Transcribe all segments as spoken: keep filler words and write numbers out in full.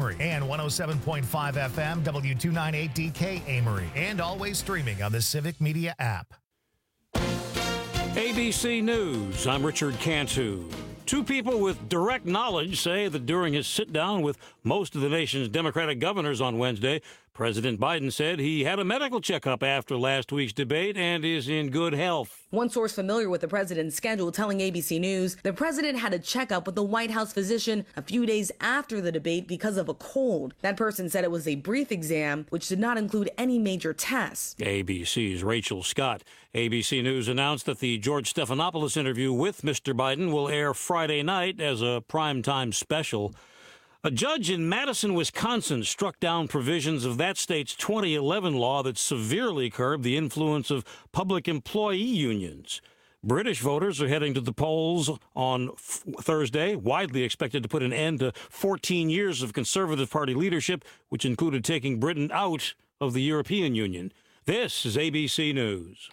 Amory, and one oh seven point five F M, W two ninety-eight D K Amory, and always streaming on the Civic Media app. A B C News, I'm Richard Cantu. Two people with direct knowledge say that during his sit-down with most of the nation's Democratic governors on Wednesday, President Biden said he had a medical checkup after last week's debate and is in good health. One source familiar with the president's schedule telling A B C News the president had a checkup with the White House physician a few days after the debate because of a cold. That person said it was a brief exam, which did not include any major tests. A B C's Rachel Scott. A B C News announced that the George Stephanopoulos interview with Mister Biden will air Friday night as a primetime special. A judge in Madison, Wisconsin, struck down provisions of that state's twenty eleven law that severely curbed the influence of public employee unions. British voters are heading to the polls on f- Thursday, widely expected to put an end to fourteen years of Conservative Party leadership, which included taking Britain out of the European Union. This is A B C News.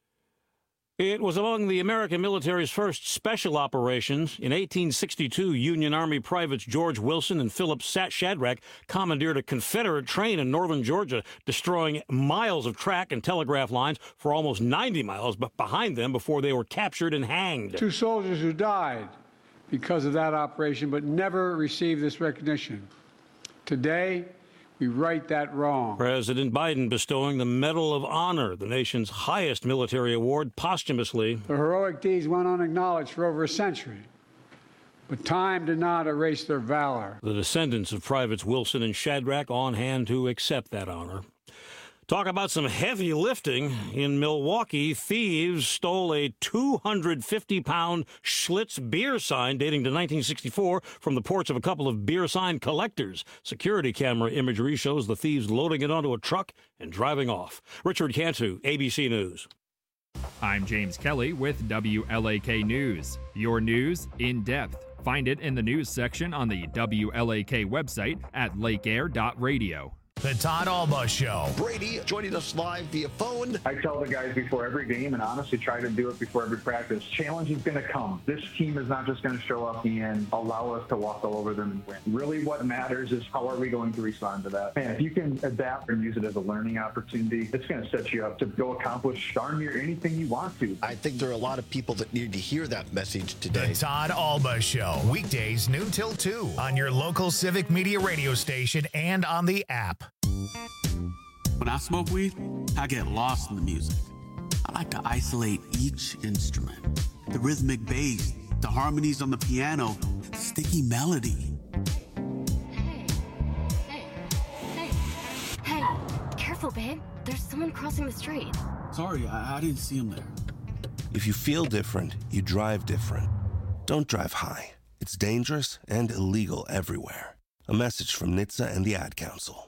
It was among the American military's first special operations. In eighteen sixty-two, Union Army privates George Wilson and Philip Shadrach commandeered a Confederate train in northern Georgia, destroying miles of track and telegraph lines for almost ninety miles behind them before they were captured and hanged. Two soldiers who died because of that operation but never received this recognition. Today, we right that wrong. President Biden bestowing the Medal of Honor, the nation's highest military award, posthumously. The heroic deeds went unacknowledged for over a century, but time did not erase their valor. The descendants of Privates Wilson and Shadrach on hand to accept that honor. Talk about some heavy lifting. In Milwaukee, thieves stole a two hundred fifty pound Schlitz beer sign dating to nineteen sixty-four from the porch of a couple of beer sign collectors. Security camera imagery shows the thieves loading it onto a truck and driving off. Richard Cantu, A B C News. I'm James Kelly with W L A K News. Your news in depth. Find it in the news section on the W L A K website at lake air dot radio. The Todd Alba Show. Brady joining us live via phone. I tell the guys before every game, and honestly try to do it before every practice, challenge is going to come. This team is not just going to show up and allow us to walk all over them and win. Really what matters is how are we going to respond to that. Man, if you can adapt and use it as a learning opportunity, it's going to set you up to go accomplish darn near anything you want to. I think there are a lot of people that need to hear that message today. The Todd Alba Show. Weekdays noon till two on your local Civic Media radio station and on the app. When I smoke weed, I get lost in the music. I like to isolate each instrument. The rhythmic bass, the harmonies on the piano, the sticky melody. Hey, hey, hey, hey, careful, babe. There's someone crossing the street. Sorry, I, I didn't see him there. If you feel different, you drive different. Don't drive high. It's dangerous and illegal everywhere. A message from N H T S A and the Ad Council.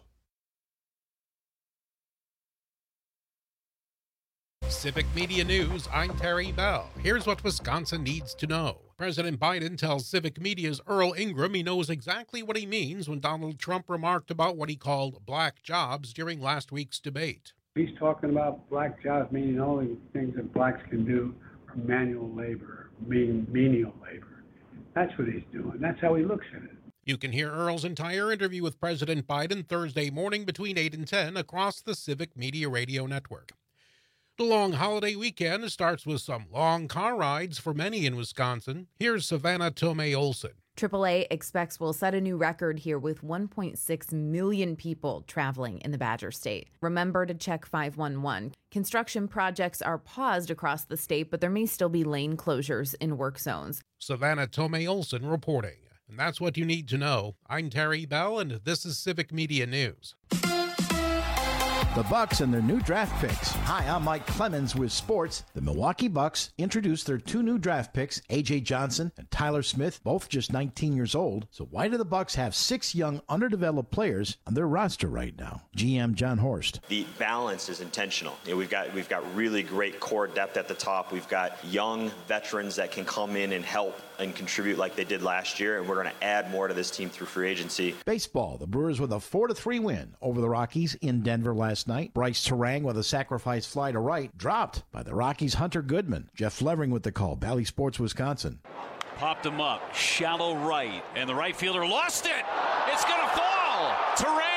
Civic Media News, I'm Terry Bell. Here's what Wisconsin needs to know. President Biden tells Civic Media's Earl Ingram he knows exactly what he means when Donald Trump remarked about what he called black jobs during last week's debate. He's talking about black jobs, meaning only things that blacks can do are manual labor, meaning menial labor. That's what he's doing. That's how he looks at it. You can hear Earl's entire interview with President Biden Thursday morning between eight and ten across the Civic Media Radio Network. The long holiday weekend starts with some long car rides for many in Wisconsin. Here's Savannah Tomei Olson. triple A expects will set a new record here with one point six million people traveling in the Badger State. Remember to check five one one. Construction projects are paused across the state, but there may still be lane closures in work zones. Savannah Tomei Olson reporting. And that's what you need to know. I'm Terry Bell, and this is Civic Media News. The Bucks and their new draft picks. Hi, I'm Mike Clemens with sports. The Milwaukee Bucks introduced their two new draft picks, A J Johnson and Tyler Smith, both just nineteen years old. So why do the Bucks have six young, underdeveloped players on their roster right now? G M John Horst. The balance is intentional. You know, we've got we've got really great core depth at the top. We've got young veterans that can come in and help and contribute like they did last year, and we're going to add more to this team through free agency. Baseball, the Brewers with a four to three win over the Rockies in Denver last night. Bryce Terang with a sacrifice fly to right, dropped by the Rockies' Hunter Goodman. Jeff Levering with the call, Bally Sports, Wisconsin. Popped him up, shallow right, and the right fielder lost it. It's going to fall.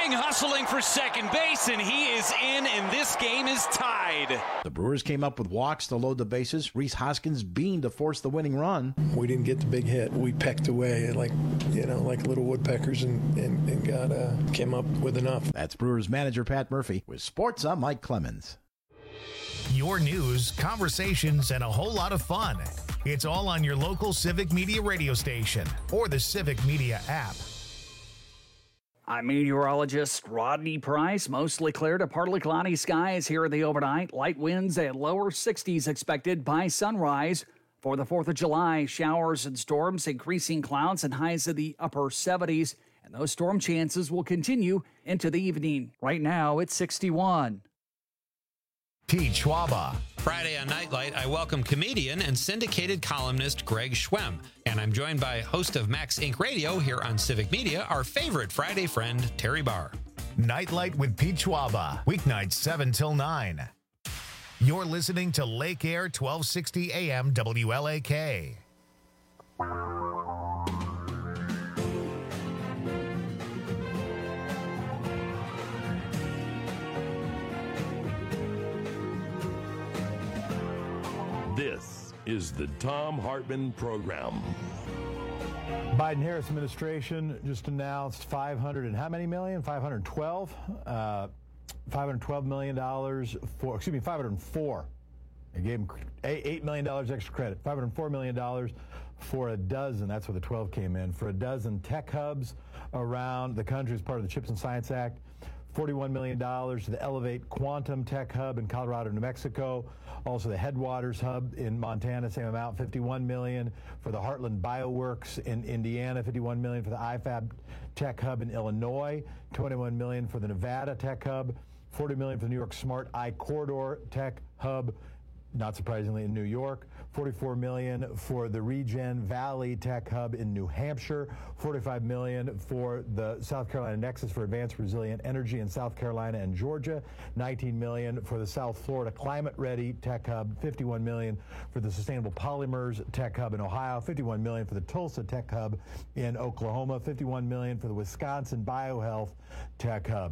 King hustling for second base, and he is in, and this game is tied. The Brewers came up with walks to load the bases. Rhys Hoskins beamed to force the winning run. We didn't get the big hit. We pecked away like, you know, like little woodpeckers and, and, and got uh, came up with enough. That's Brewers manager Pat Murphy. With sports, I'm Mike Clemens. Your news, conversations, and a whole lot of fun. It's all on your local Civic Media radio station or the Civic Media app. I'm meteorologist Rodney Price. Mostly clear to partly cloudy skies here in the overnight. Light winds at lower sixties expected by sunrise. For the fourth of July, showers and storms, increasing clouds and highs in the upper seventies. And those storm chances will continue into the evening. Right now, it's sixty-one. Pete Schwaba. Friday on Nightlight, I welcome comedian and syndicated columnist Greg Schwem. And I'm joined by host of Max Incorporated. Radio here on Civic Media, our favorite Friday friend, Terry Barr. Nightlight with Pete Schwaba. Weeknights seven till nine. You're listening to Lake Air twelve sixty A M W L A K. This is the Thom Hartmann Program. Biden-Harris administration just announced five hundred and how many million? five hundred twelve? Uh, five hundred twelve million dollars for, excuse me, five hundred four. They gave him eight million dollars extra credit. five hundred four million dollars for a dozen, that's where the twelve came in, for a dozen tech hubs around the country as part of the CHIPS and Science Act. forty-one million dollars to the Elevate Quantum Tech Hub in Colorado, New Mexico. Also the Headwaters Hub in Montana, same amount, fifty-one million dollars. For the Heartland Bioworks in Indiana, fifty-one million dollars. For the I FAB Tech Hub in Illinois, twenty-one million dollars. For the Nevada Tech Hub, forty million dollars for the New York Smart I Corridor Tech Hub, not surprisingly in New York, forty-four million dollars for the Regen Valley Tech Hub in New Hampshire, forty-five million dollars for the South Carolina Nexus for Advanced Resilient Energy in South Carolina and Georgia, nineteen million dollars for the South Florida Climate Ready Tech Hub, fifty-one million dollars for the Sustainable Polymers Tech Hub in Ohio, fifty-one million dollars for the Tulsa Tech Hub in Oklahoma, fifty-one million dollars for the Wisconsin BioHealth Tech Hub.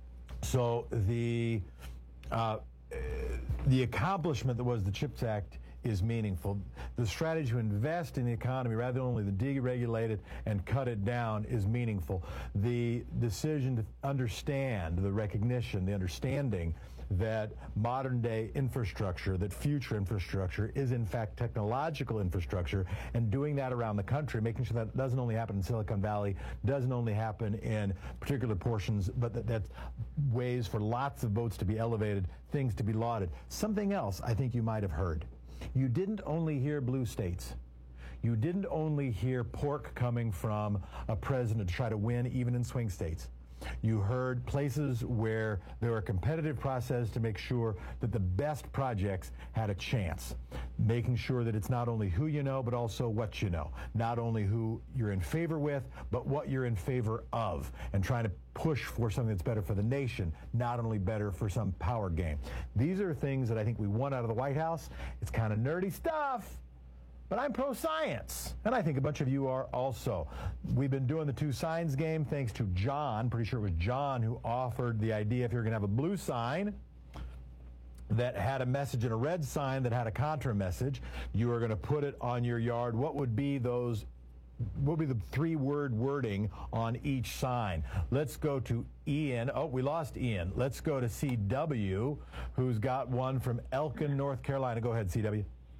So the uh, the accomplishment that was the CHIPS Act is meaningful. The strategy to invest in the economy rather than only the deregulate it and cut it down is meaningful. The decision to understand, the recognition, the understanding that modern day infrastructure, that future infrastructure is in fact technological infrastructure, and doing that around the country, making sure that doesn't only happen in Silicon Valley, doesn't only happen in particular portions, but that that's ways for lots of boats to be elevated, things to be lauded. Something else I think you might have heard. You didn't only hear blue states. You didn't only hear pork coming from a president to try to win even in swing states. You heard places where there were a competitive process to make sure that the best projects had a chance, making sure that it's not only who you know, but also what you know, not only who you're in favor with, but what you're in favor of, and trying to push for something that's better for the nation, not only better for some power game. These are things that I think we want out of the White House. It's kind of nerdy stuff, but I'm pro-science, and I think a bunch of you are also. We've been doing the two signs game thanks to John. Pretty sure it was John who offered the idea if you're going to have a blue sign that had a message and a red sign that had a contra message, you are going to put it on your yard. What would be those, what would be the three-word wording on each sign? Let's go to Ian. Oh, we lost Ian. Let's go to C W, who's got one from Elkin, North Carolina. Go ahead, C W.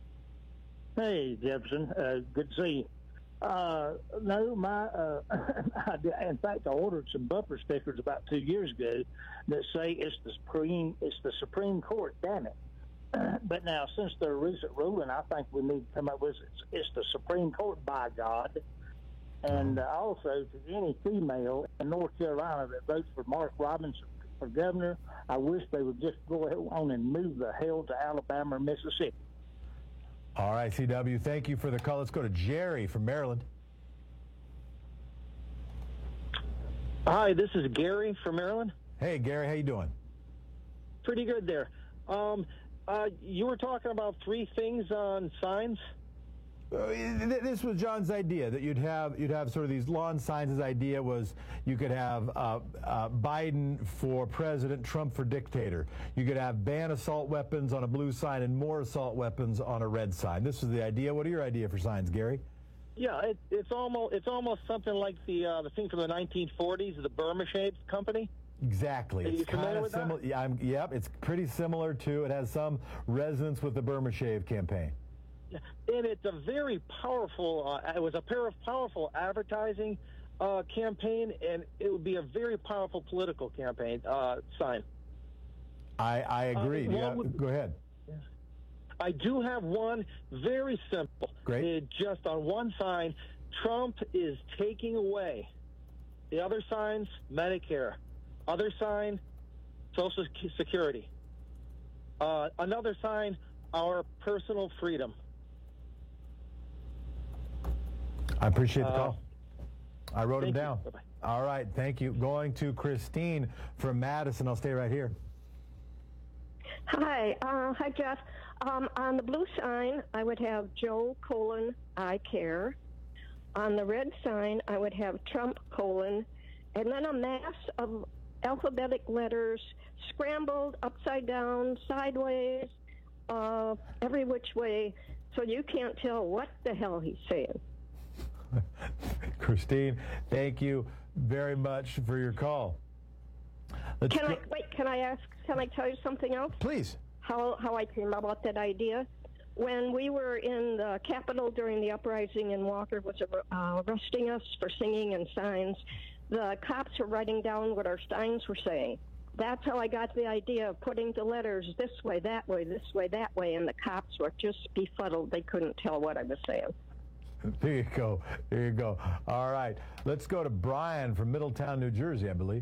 Hey, Jefferson. Uh, good to see you. Uh, no, my, uh, I did, in fact, I ordered some bumper stickers about two years ago that say it's the Supreme, it's the Supreme Court, damn it. But now, since the recent ruling, I think we need to come up with it's, it's the Supreme Court, by God. And uh, also, to any female in North Carolina that votes for Mark Robinson for governor, I wish they would just go on and move the hell to Alabama or Mississippi. All right, C W, thank you for the call. Let's go to Jerry from Maryland. Hi, this is Gary from Maryland. Hey, Gary, how you doing? Pretty good there. Um, uh, you were talking about three things on signs. Uh, this was John's idea, that you'd have you'd have sort of these lawn signs. His idea was you could have uh, uh, Biden for president, Trump for dictator. You could have ban assault weapons on a blue sign and more assault weapons on a red sign. This was the idea. What are your idea for signs, Gary? Yeah, it, it's almost it's almost something like the uh, the thing from the nineteen forties, the Burma Shades Company. Exactly. Are you it's kind of similar. Yeah, I'm, yep, it's pretty similar to. It has some resonance with the Burma Shave campaign. And it's a very powerful, uh, it was a pair of powerful advertising uh, campaign, and it would be a very powerful political campaign uh, sign. I, I agree. Uh, got, would, go ahead. I do have one very simple. Great. It, just on one sign, Trump is taking away. The other signs, Medicare. Other sign, Social Security. Uh, another sign, our personal freedom. I appreciate the call. Uh, I wrote them thank down. You. Bye-bye. All right, thank you. Going to Christine from Madison. I'll stay right here. Hi. Uh, hi, Jeff. Um, on the blue sign, I would have Joe colon I care. On the red sign, I would have Trump colon, and then a mass of alphabetic letters scrambled upside down, sideways, uh, every which way, so you can't tell what the hell he's saying. Christine, thank you very much for your call. Let's can go- I wait? Can I ask? Can I tell you something else? Please. How how I came about that idea? When we were in the Capitol during the uprising and Walker was uh, arresting us for singing and signs, the cops were writing down what our signs were saying. That's how I got the idea of putting the letters this way, that way, this way, that way, and the cops were just befuddled. They couldn't tell what I was saying. There you go. There you go. All right. Let's go to Brian from Middletown, New Jersey, I believe.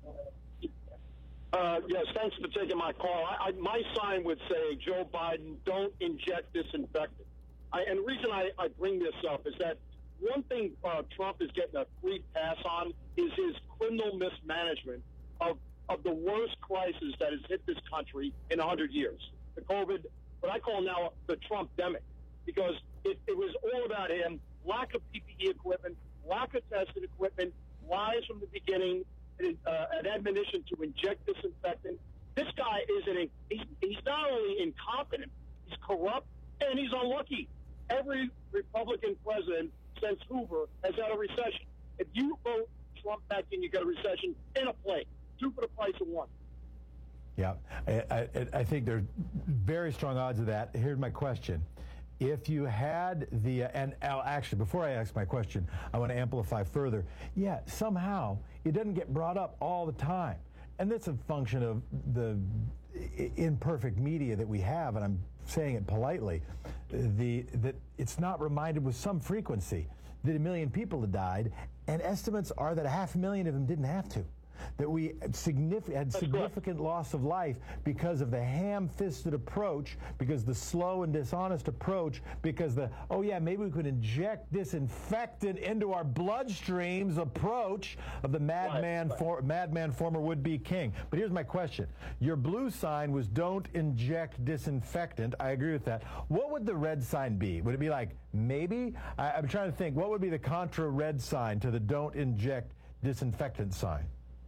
Uh, yes, thanks for taking my call. I, I, my sign would say, Joe Biden, don't inject disinfectant. I, and the reason I, I bring this up is that one thing uh, Trump is getting a free pass on is his criminal mismanagement of, of the worst crisis that has hit this country in one hundred years. The COVID, what I call now the Trump-demic, because it, it was all about him, lack of P P E equipment, lack of tested equipment, lies from the beginning, uh, an admonition to inject disinfectant. This guy is an, he's, he's not only incompetent, he's corrupt, and he's unlucky. Every Republican president since Hoover has had a recession. If you vote Trump back in, you get a recession in a play. Two for the price of one. Yeah, I, I, I think there's very strong odds of that. Here's my question. If you had the, uh, and uh, actually, before I ask my question, I want to amplify further. Yeah, somehow it doesn't get brought up all the time. And that's a function of the imperfect media that we have, and I'm saying it politely, the that it's not reminded with some frequency that a million people had died, and estimates are that a half a million of them didn't have to. That we significant, had significant loss of life because of the ham-fisted approach, because the slow and dishonest approach, because the, oh yeah, maybe we could inject disinfectant into our bloodstreams approach of the madman, right, right. For, madman former would-be king. But here's my question. Your blue sign was don't inject disinfectant. I agree with that. What would the red sign be? Would it be like maybe? I, I'm trying to think. What would be the contra red sign to the don't inject disinfectant sign?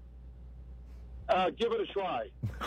Uh, give it a try.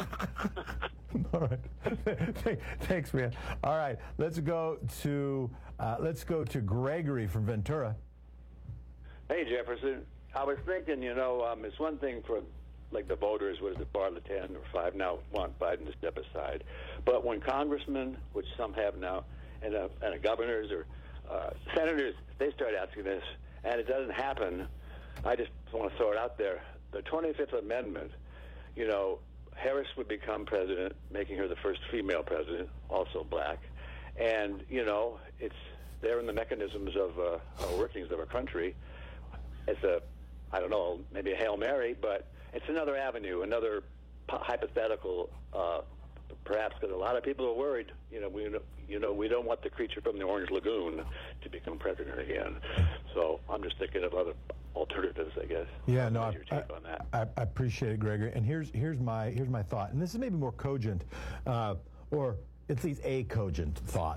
All right. Thanks, man. All right. Let's go to uh, let's go to Gregory from Ventura. Hey, Jefferson. I was thinking, you know, um, it's one thing for like the voters, what is it, bar the ten or five now want Biden to step aside, but when congressmen, which some have now, and uh, and uh, governors or uh, senators, they start asking this, and it doesn't happen. I just want to throw it out there. The twenty-fifth Amendment. You know, Harris would become president, making her the first female president, also black. And, you know, it's there in the mechanisms of uh, our workings of our country. It's a, I don't know, maybe a Hail Mary, but it's another avenue, another p- hypothetical, uh, perhaps because a lot of people are worried. You know, we, you know, we don't want the creature from the Orange Lagoon to become president again. So I'm just thinking of other alternatives, I guess. Yeah, no, I, your take on that? I, I appreciate it, Gregory. And here's here's my here's my thought, and this is maybe more cogent, uh, or at least a cogent thought.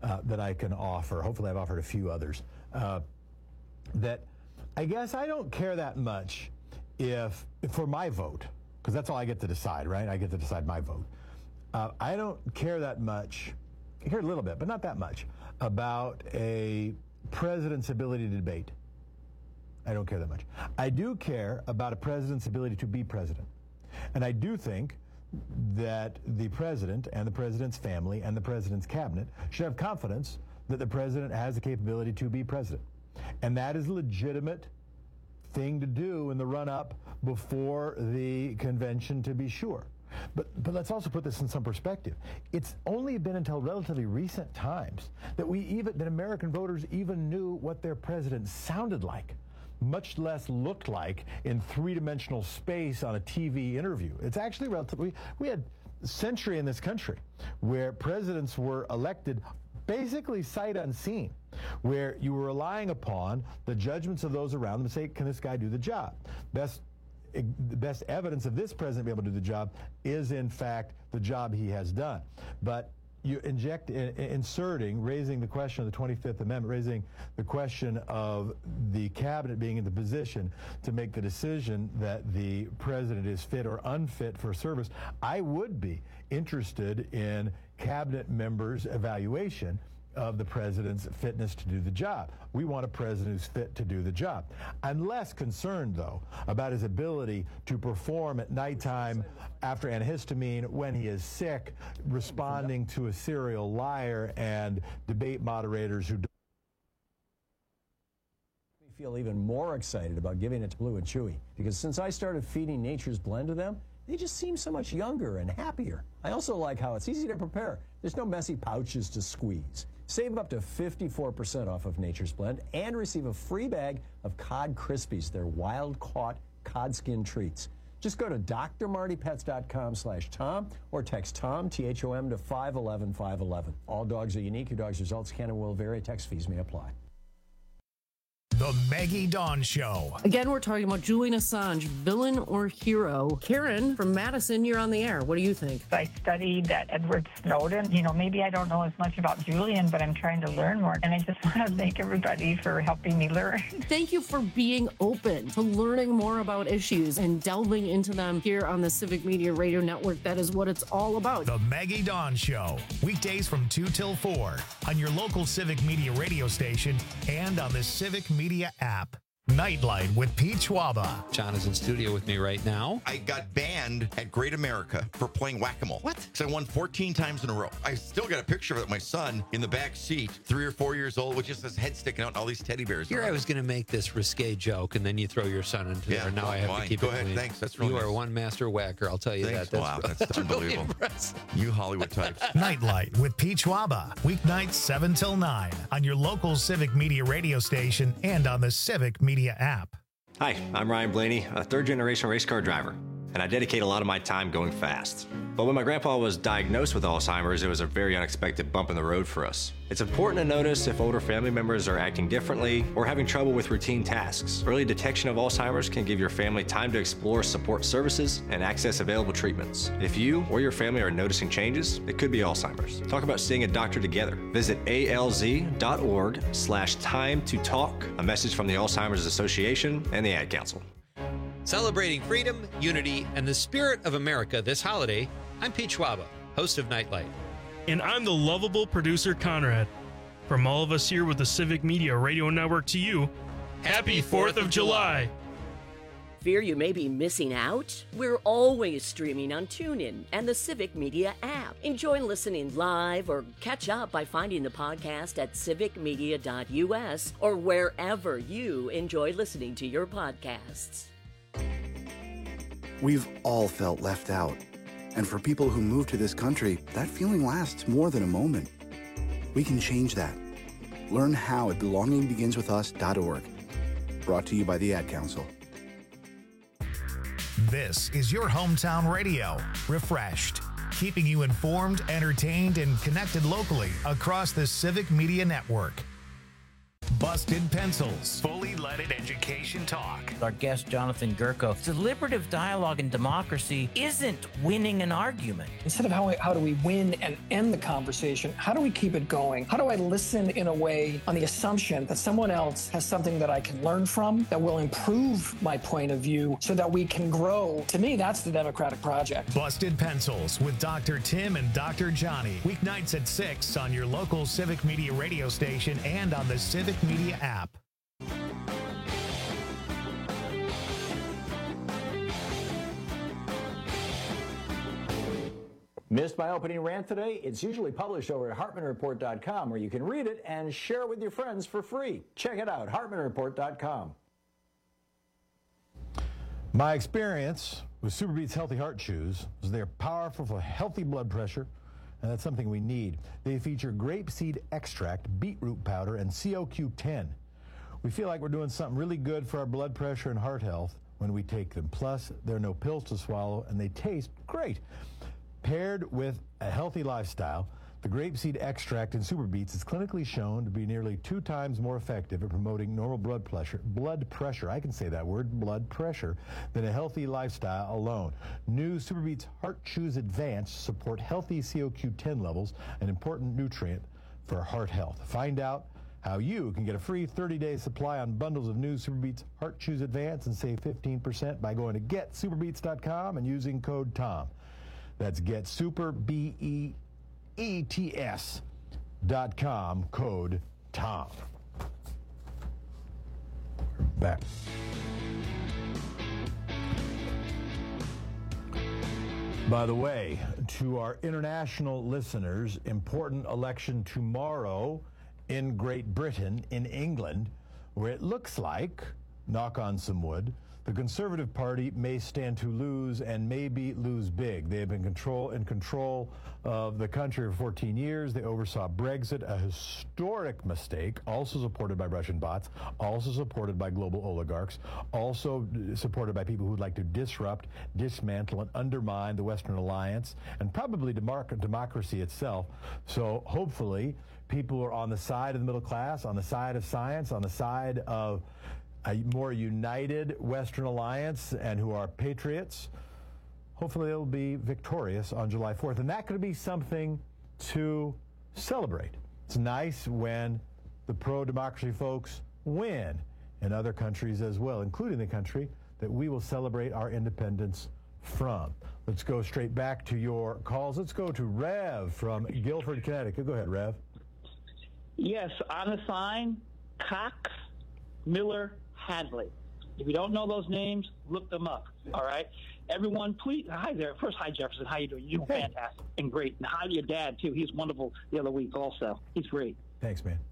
uh, that I can offer. Hopefully I've offered a few others. Uh, that I guess I don't care that much if, for my vote, because that's all I get to decide, right? I get to decide my vote. Uh, I don't care that much, I care a little bit, but not that much, about a president's ability to debate. I don't care that much. I do care about a president's ability to be president. And I do think that the president and the president's family and the president's cabinet should have confidence that the president has the capability to be president. And that is a legitimate thing to do in the run-up before the convention, to be sure. But but let's also put this in some perspective. It's only been until relatively recent times that we even that American voters even knew what their president sounded like, much less looked like in three-dimensional space on a T V interview. It's actually relatively, we had a century in this country where presidents were elected basically sight unseen, where you were relying upon the judgments of those around them to say, can this guy do the job? Best the best evidence of this president being able to do the job is, in fact, the job he has done. But you inject, inserting, raising the question of the twenty-fifth Amendment, raising the question of the cabinet being in the position to make the decision that the president is fit or unfit for service, I would be interested in cabinet members' evaluation of the president's fitness to do the job. We want a president who's fit to do the job. I'm less concerned, though, about his ability to perform at nighttime after antihistamine, when he is sick, responding to a serial liar and debate moderators who feel even more excited about giving it to Blue and Chewy, because since I started feeding Nature's Blend to them, they just seem so much younger and happier. I also like how it's easy to prepare. There's no messy pouches to squeeze. Save up to fifty-four percent off of Nature's Blend and receive a free bag of Cod Krispies, their wild-caught cod skin treats. Just go to drmartypets.com slash Tom or text Tom, T H O M, to five one one five one one. All dogs are unique. Your dog's results can and will vary. Text fees may apply. The Maggie Dawn Show. Again, we're talking about Julian Assange, villain or hero. Karen from Madison, you're on the air. What do you think? I studied that Edward Snowden. You know, maybe I don't know as much about Julian, but I'm trying to learn more. And I just want to thank everybody for helping me learn. Thank you for being open to learning more about issues and delving into them here on the Civic Media Radio Network. That is what it's all about. The Maggie Dawn Show. Weekdays from two till four on your local Civic Media radio station and on the Civic Media app. Nightlight with Pete Schwaba. John is in studio with me right now. I got banned at Great America for playing whack-a-mole. What? Because I won fourteen times in a row. I still got a picture of it, my son in the back seat, three or four years old, with just his head sticking out and all these teddy bears. Here I was going to make this risque joke, and then you throw your son into yeah, there, and now well, I have fine. to keep Go it ahead, clean. Thanks. That's really You nice. are one master whacker, I'll tell you Thanks. that. That's, wow, that's, that's unbelievable. Really you Hollywood types. Nightlight with Pete Schwaba. Weeknights seven till nine on your local Civic Media radio station and on the Civic Media app. Hi, I'm Ryan Blaney, a third-generation race car driver, and I dedicate a lot of my time going fast. But when my grandpa was diagnosed with Alzheimer's, it was a very unexpected bump in the road for us. It's important to notice if older family members are acting differently or having trouble with routine tasks. Early detection of Alzheimer's can give your family time to explore support services and access available treatments. If you or your family are noticing changes, it could be Alzheimer's. Talk about seeing a doctor together. Visit A L Z dot org slash time to talk, a message from the Alzheimer's Association and the Ad Council. Celebrating freedom, unity, and the spirit of America this holiday, I'm Pete Schwaba, host of Nightlight. And I'm the lovable producer, Conrad. From all of us here with the Civic Media Radio Network to you, happy fourth of July. Fear you may be missing out? We're always streaming on TuneIn and the Civic Media app. Enjoy listening live or catch up by finding the podcast at civic media dot U S or wherever you enjoy listening to your podcasts. We've all felt left out. And for people who move to this country, that feeling lasts more than a moment. We can change that. Learn how at belonging begins with us dot org. Brought to you by the Ad Council. This is your hometown radio, refreshed, keeping you informed, entertained, and connected locally across the Civic Media Network. Busted Pencils, fully leaded education talk. Our guest, Jonathan Gerko, deliberative dialogue and democracy isn't winning an argument. Instead of how, how do we win and end the conversation, how do we keep it going? How do I listen in a way on the assumption that someone else has something that I can learn from, that will improve my point of view so that we can grow? To me, that's the democratic project. Busted Pencils with Doctor Tim and Doctor Johnny. Weeknights at six on your local Civic Media radio station and on the Civic Media app. Missed my opening rant today? It's usually published over at Hartman Report dot com, where you can read it and share it with your friends for free. Check it out, Hartman Report dot com. My experience with Superbeats Healthy Heart Chews is they're powerful for healthy blood pressure, and that's something we need. They feature grapeseed extract, beetroot powder, and C O Q ten. We feel like we're doing something really good for our blood pressure and heart health when we take them. Plus, there are no pills to swallow, and they taste great. Paired with a healthy lifestyle, the grapeseed extract in Superbeats is clinically shown to be nearly two times more effective at promoting normal blood pressure, blood pressure, I can say that word, blood pressure, than a healthy lifestyle alone. New Superbeats Heart Chews Advanced support healthy C O Q ten levels, an important nutrient for heart health. Find out how you can get a free thirty-day supply on bundles of new Superbeats Heart Chews Advanced and save fifteen percent by going to get superbeats dot com and using code TOM. That's get super B E E T S dot com, code TOM. We're back. By the way, to our international listeners, important election tomorrow in Great Britain, in England, where it looks like, knock on some wood, the Conservative Party may stand to lose and maybe lose big. They have been control in control of the country for fourteen years. They oversaw Brexit, a historic mistake, also supported by Russian bots, also supported by global oligarchs, also supported by people who'd like to disrupt, dismantle, and undermine the Western alliance, and probably demarc- democracy itself. So hopefully people are on the side of the middle class, on the side of science, on the side of a more united Western alliance and who are patriots. Hopefully they'll be victorious on July fourth. And that could be something to celebrate. It's nice when the pro-democracy folks win in other countries as well, including the country that we will celebrate our independence from. Let's go straight back to your calls. Let's go to Rev from Guilford, Connecticut. Go ahead, Rev. Yes, on the sign, Cox, Miller, Hadley. If you don't know those names, look them up, all right? Everyone, please, hi there. First, hi, Jefferson. How you doing? You're doing fantastic and great. And hi to your dad, too. He's wonderful the other week also. He's great. Thanks, man.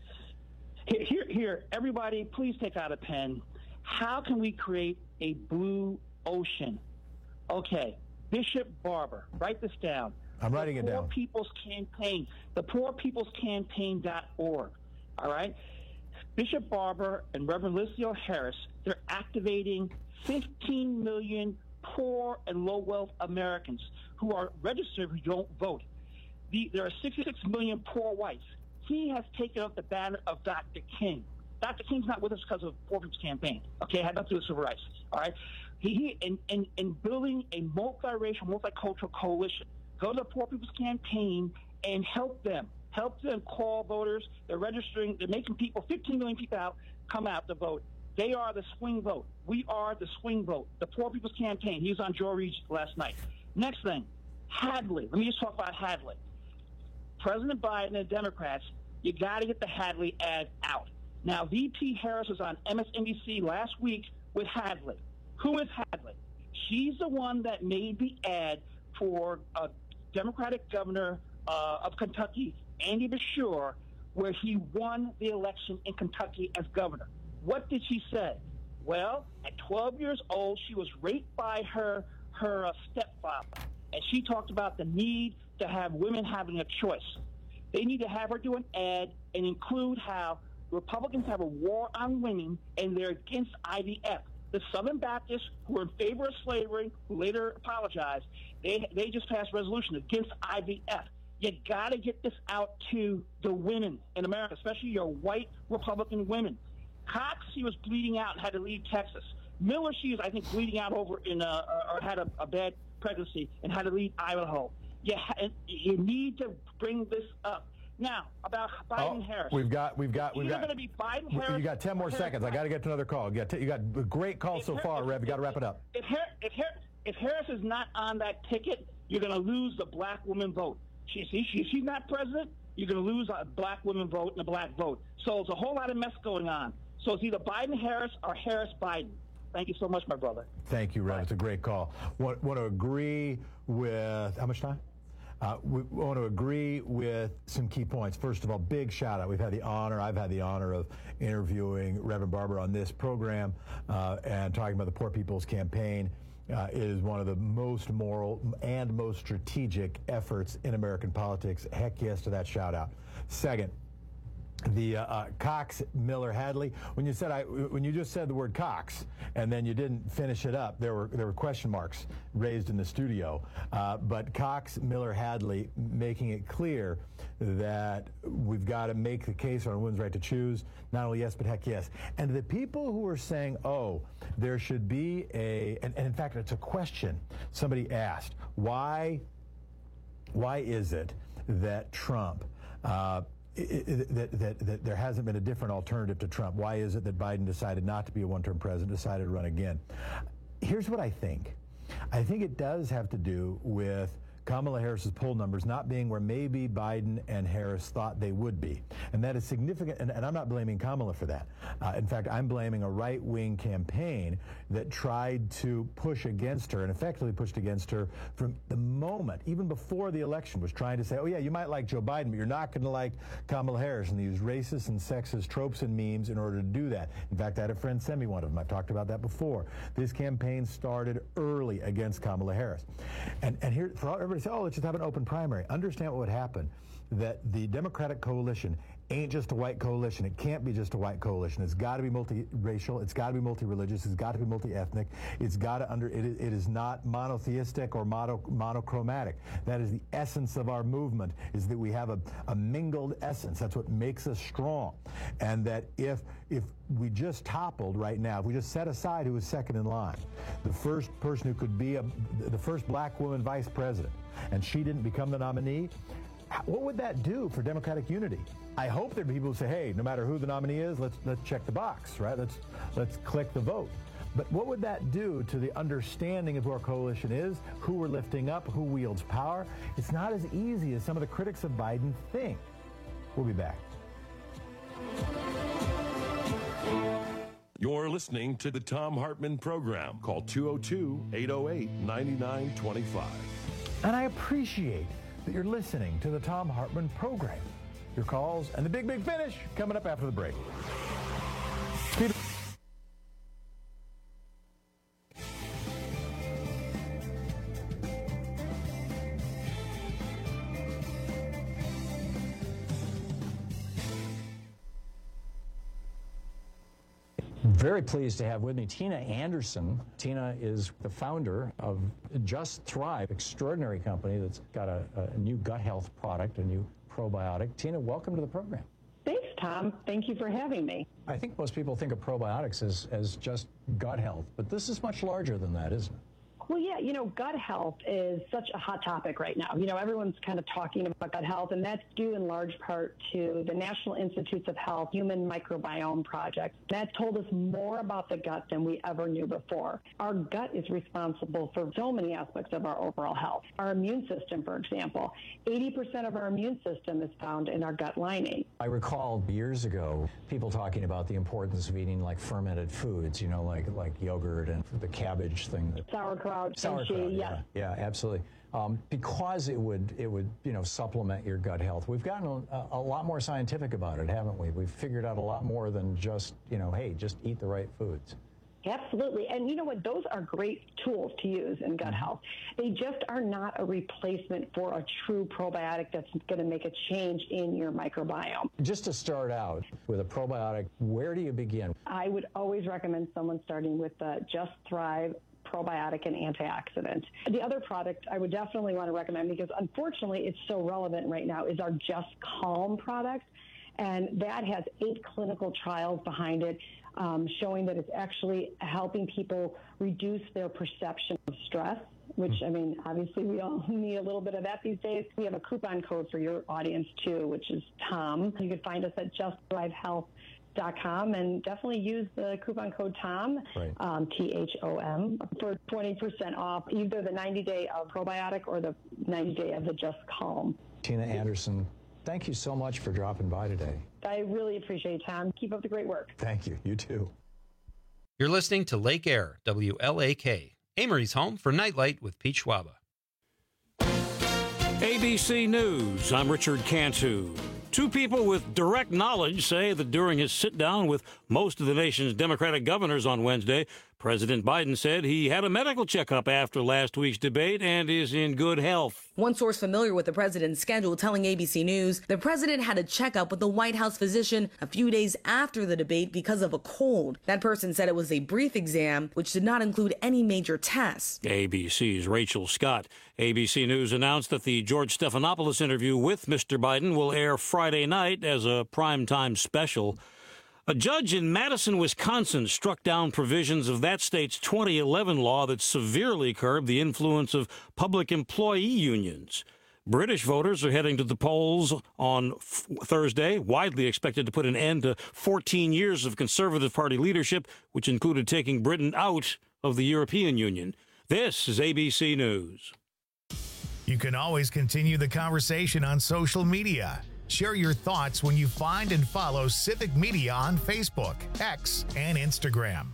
Here, here, here, everybody, please take out a pen. How can we create a blue ocean? Okay, Bishop Barber, write this down. I'm writing it down. The Poor People's Campaign, the poor people's campaign dot org, all right? Bishop Barber and Reverend Licio Harris, they're activating fifteen million poor and low-wealth Americans who are registered who don't vote. The, there are sixty-six million poor whites. He has taken up the banner of Doctor King. Doctor King's not with us because of Poor People's Campaign. Okay, it had nothing to do with civil rights. All right, he, he in, in, in building a multiracial, multicultural coalition. Go to the Poor People's Campaign and help them. Help them call voters. They're registering. They're making people, fifteen million people out, come out to vote. They are the swing vote. We are the swing vote. The Poor People's Campaign. He was on Joe Reed last night. Next thing, Hadley. Let me just talk about Hadley. President Biden and the Democrats, you got to get the Hadley ad out. Now, V P Harris was on M S N B C last week with Hadley. Who is Hadley? She's the one that made the ad for a Democratic governor uh, of Kentucky, Andy Beshear, where he won the election in Kentucky as governor. What did she say? Well, at twelve years old, she was raped by her her uh, stepfather, and she talked about the need to have women having a choice. They need to have her do an ad and include how Republicans have a war on women and they're against I V F. The Southern Baptists, who were in favor of slavery, who later apologized, they they just passed a resolution against I V F. You got to get this out to the women in America, especially your white Republican women. Cox, she was bleeding out and had to leave Texas. Miller, she was, I think, bleeding out over in, uh, or had a, a bad pregnancy and had to leave Idaho. You, ha- you need to bring this up. Now, about Biden-Harris. Oh, we've got, we've got, we've Either got. going to be Biden-Harris. You got ten more seconds. I got to get to another call. You got, t- you got a great call so far, Rev. You got to wrap it up. If, Har- if, Har- if Harris is not on that ticket, you're going to lose the black woman vote. She, she, she, she's not president, you're going to lose a black woman vote and a black vote. So there's a whole lot of mess going on. So it's either Biden-Harris or Harris-Biden. Thank you so much, my brother. Thank you, Rev. It's a great call. Want, want to agree with, how much time? Uh, we want to agree with some key points. First of all, big shout out. We've had the honor, I've had the honor of interviewing Reverend Barber on this program uh, and talking about the Poor People's Campaign. Uh, it is one of the most moral and most strategic efforts in American politics. Heck yes to that shout out. Second, the uh, uh, Cox, Miller, Hadley. When you said I, when you just said the word Cox and then you didn't finish it up, there were there were question marks raised in the studio. Uh, but Cox, Miller, Hadley, making it clear that we've got to make the case on women's right to choose. Not only yes, but heck yes. And the people who are saying, oh, there should be a, and, and in fact, it's a question somebody asked. Why? Why is it that Trump? Uh, It, it, that, that, that there hasn't been a different alternative to Trump? Why is it that Biden decided not to be a one-term president, decided to run again? Here's what I think. I think it does have to do with Kamala Harris's poll numbers not being where maybe Biden and Harris thought they would be. And that is significant, and, and I'm not blaming Kamala for that. Uh, in fact, I'm blaming a right-wing campaign that tried to push against her and effectively pushed against her from the moment, even before the election, was trying to say, oh yeah, you might like Joe Biden, but you're not going to like Kamala Harris, and they use racist and sexist tropes and memes in order to do that. In fact, I had a friend send me one of them. I've talked about that before. This campaign started early against Kamala Harris. And, and here, for everybody to say, oh, let's just have an open primary. Understand what would happen, that the Democratic coalition ain't just a white coalition. It can't be just a white coalition. It's got to be multiracial. It's got to be multi-religious. It's got to be multi-ethnic. It's got to under. It, it is not monotheistic or mono, monochromatic. That is the essence of our movement. Is that we have a, a mingled essence. That's what makes us strong. And that if if we just toppled right now, if we just set aside who was second in line, the first person who could be a, the first black woman vice president, and she didn't become the nominee, what would that do for Democratic unity? I hope there'd be people who say, hey, no matter who the nominee is, let's let's check the box, right? Let's let's click the vote. But what would that do to the understanding of who our coalition is, who we're lifting up, who wields power? It's not as easy as some of the critics of Biden think. We'll be back. You're listening to the Thom Hartmann Program. Call two oh two, eight oh eight, nine nine two five. And I appreciate that you're listening to the Thom Hartmann Program. Your calls and the big, big finish coming up after the break. Peter. Very pleased to have with me Tina Anderson. Tina is the founder of Just Thrive, extraordinary company that's got a, a new gut health product, a new probiotic. Tina, welcome to the program. Thanks, Tom. Thank you for having me. I think most people think of probiotics as, as just gut health, but this is much larger than that, isn't it? Well, yeah, you know, gut health is such a hot topic right now. You know, everyone's kind of talking about gut health, and that's due in large part to the National Institutes of Health Human Microbiome Project. That told us more about the gut than we ever knew before. Our gut is responsible for so many aspects of our overall health. Our immune system, for example, eighty percent of our immune system is found in our gut lining. I recall years ago people talking about the importance of eating like fermented foods, you know, like like yogurt and the cabbage thing. That, Sauerkraut. Sauerkraut, kimchi, yeah, yeah, absolutely. Um, because it would, it would, you know, supplement your gut health. We've gotten a, a lot more scientific about it, haven't we? We've figured out a lot more than just, you know, hey, just eat the right foods. Absolutely. And you know what? Those are great tools to use in gut health. They just are not a replacement for a true probiotic that's going to make a change in your microbiome. Just to start out with a probiotic, where do you begin? I would always recommend someone starting with the Just Thrive probiotic and antioxidant. The other product I would definitely want to recommend, because unfortunately it's so relevant right now, is our Just Calm product. And that has eight clinical trials behind it, um, showing that it's actually helping people reduce their perception of stress, which, I mean, obviously we all need a little bit of that these days. We have a coupon code for your audience, too, which is Tom. You can find us at just thrive health dot com and definitely use the coupon code Tom, right. um, T H O M, for twenty percent off either the ninety day of probiotic or the ninety day of the Just Calm. Tina Anderson, thank you so much for dropping by today. I really appreciate it, Tom. Keep up the great work. Thank you. You too. You're listening to Lake Air, W L A K, Amory's home for Nightlight with Pete Schwaba. A B C News, I'm Richard Cantu. Two people with direct knowledge say that during his sit-down with most of the nation's Democratic governors on Wednesday, President Biden said he had a medical checkup after last week's debate and is in good health. One source familiar with the president's schedule telling A B C News the president had a checkup with the White House physician a few days after the debate because of a cold. That person said it was a brief exam, which did not include any major tests. A B C's Rachel Scott. A B C News announced that the George Stephanopoulos interview with Mister Biden will air Friday night as a primetime special. A judge in Madison, Wisconsin, struck down provisions of that state's twenty eleven law that severely curbed the influence of public employee unions. British voters are heading to the polls on f- Thursday, widely expected to put an end to fourteen years of Conservative Party leadership, which included taking Britain out of the European Union. This is A B C News. You can always continue the conversation on social media. Share your thoughts when you find and follow Civic Media on Facebook, X, and Instagram.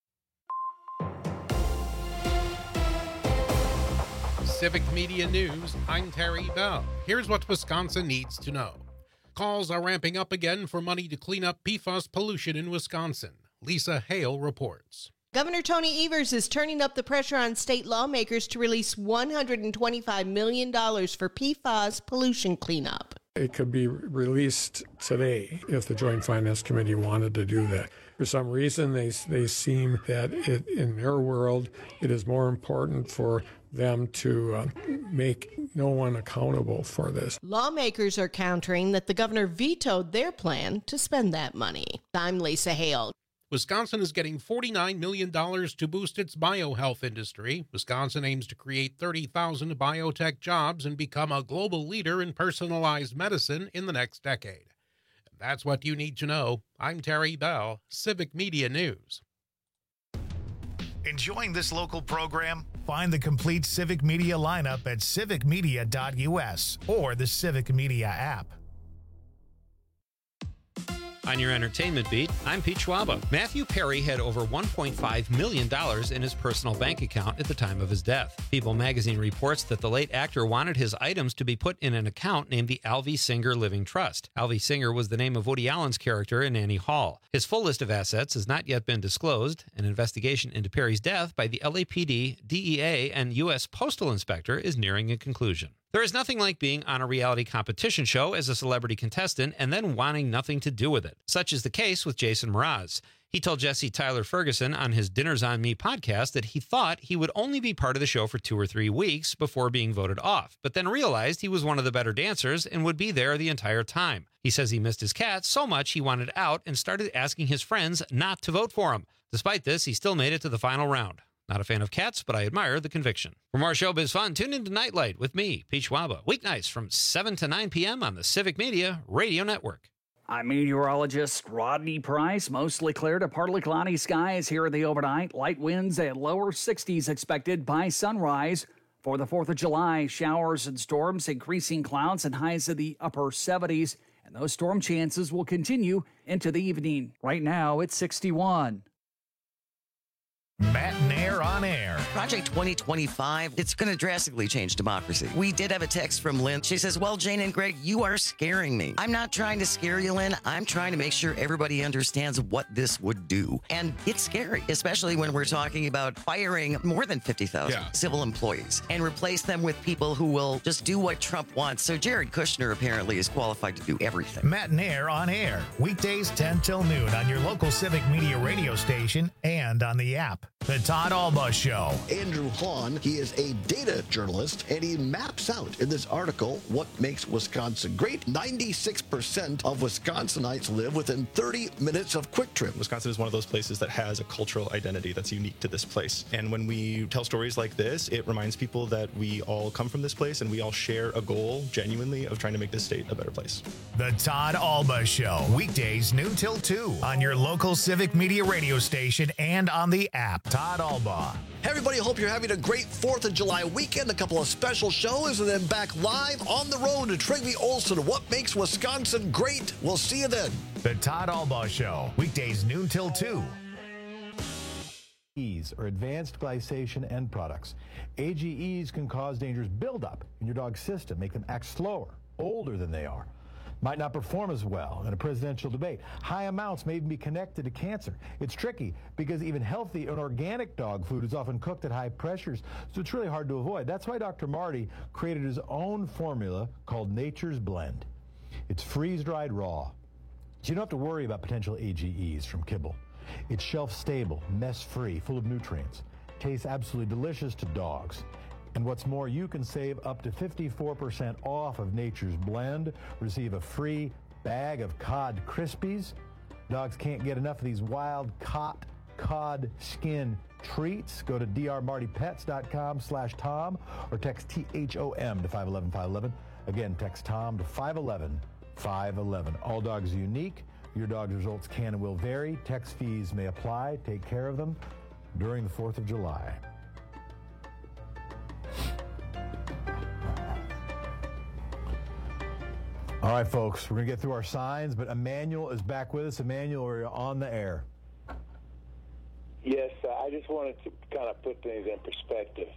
Civic Media News, I'm Terry Bell. Here's what Wisconsin needs to know. Calls are ramping up again for money to clean up P FAS pollution in Wisconsin. Lisa Hale reports. Governor Tony Evers is turning up the pressure on state lawmakers to release one hundred twenty-five million dollars for P FAS pollution cleanup. It could be released today if the Joint Finance Committee wanted to do that. For some reason, they they seem that it, in their world, it is more important for them to uh, make no one accountable for this. Lawmakers are countering that the governor vetoed their plan to spend that money. I'm Lisa Hale. Wisconsin is getting forty-nine million dollars to boost its biohealth industry. Wisconsin aims to create thirty thousand biotech jobs and become a global leader in personalized medicine in the next decade. And that's what you need to know. I'm Terry Bell, Civic Media News. Enjoying this local program? Find the complete Civic Media lineup at civic media dot U S or the Civic Media app. On your entertainment beat, I'm Pete Schwaba. Matthew Perry had over one point five million dollars in his personal bank account at the time of his death. People magazine reports that the late actor wanted his items to be put in an account named the Alvy Singer Living Trust. Alvy Singer was the name of Woody Allen's character in Annie Hall. His full list of assets has not yet been disclosed. An investigation into Perry's death by the L A P D, D E A, and U S Postal Inspector is nearing a conclusion. There is nothing like being on a reality competition show as a celebrity contestant and then wanting nothing to do with it. Such is the case with Jason Mraz. He told Jesse Tyler Ferguson on his Dinners on Me podcast that he thought he would only be part of the show for two or three weeks before being voted off, but then realized he was one of the better dancers and would be there the entire time. He says he missed his cat so much he wanted out and started asking his friends not to vote for him. Despite this, he still made it to the final round. Not a fan of cats, but I admire the conviction. For more showbiz fun, tune into Nightlight with me, Pete Schwaba, weeknights from seven to nine p.m. on the Civic Media Radio Network. I'm meteorologist Rodney Price. Mostly clear to partly cloudy skies here in the overnight. Light winds at lower sixties expected by sunrise. For the fourth of July, showers and storms, increasing clouds and highs in the upper seventies. And those storm chances will continue into the evening. Right now, it's sixty-one. Matt Nair on air. Project twenty twenty-five, it's going to drastically change democracy. We did have a text from Lynn. She says, well, Jane and Greg, you are scaring me. I'm not trying to scare you, Lynn. I'm trying to make sure everybody understands what this would do. And it's scary, especially when we're talking about firing more than fifty thousand yeah. civil employees and replace them with people who will just do what Trump wants. So Jared Kushner apparently is qualified to do everything. Matt Nair on air. Weekdays ten till noon on your local Civic Media radio station and on the app. The Todd Alba Show. Andrew Hahn, he is a data journalist, and he maps out in this article what makes Wisconsin great. ninety-six percent of Wisconsinites live within thirty minutes of Quick Trip. Wisconsin is one of those places that has a cultural identity that's unique to this place. And when we tell stories like this, it reminds people that we all come from this place and we all share a goal, genuinely, of trying to make this state a better place. The Todd Alba Show. Weekdays noon till two on your local Civic Media radio station and on the app. Todd Alba. Hey everybody, hope you're having a great fourth of July weekend. A couple of special shows and then back live on the road to Trygve Olsen. What makes Wisconsin great? We'll see you then. The Todd Alba Show. Weekdays noon till two. A G Es, or advanced glycation end products. A G Es can cause dangerous buildup in your dog's system, make them act slower, older than they are. Might not perform as well in a presidential debate. High amounts may even be connected to cancer. It's tricky because even healthy and organic dog food is often cooked at high pressures, so it's really hard to avoid. That's why Doctor Marty created his own formula called Nature's Blend. It's freeze-dried raw, so you don't have to worry about potential A G Es from kibble. It's shelf-stable, mess-free, full of nutrients. Tastes absolutely delicious to dogs. And what's more, you can save up to fifty-four percent off of Nature's Blend. Receive a free bag of cod Krispies. Dogs can't get enough of these wild-caught cod skin treats. Go to d r marty pets dot com slash Tom or text T H O M to five one one five one one. Again, text Tom to five one one five one one. All dogs are unique. Your dog's results can and will vary. Text fees may apply. Take care of them during the fourth of July. All right, folks, we're going to get through our signs, but Emmanuel is back with us. Emmanuel, we're on the air. Yes, uh, I just wanted to kind of put things in perspective.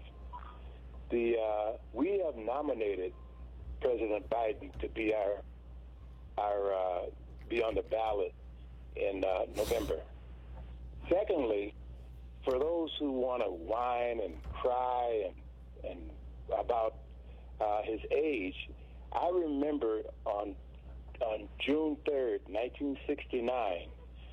The uh, we have nominated President Biden to be our our uh, be on the ballot in uh, November. Secondly, for those who want to whine and cry and and about uh, his age, I remember on on June third, nineteen sixty-nine,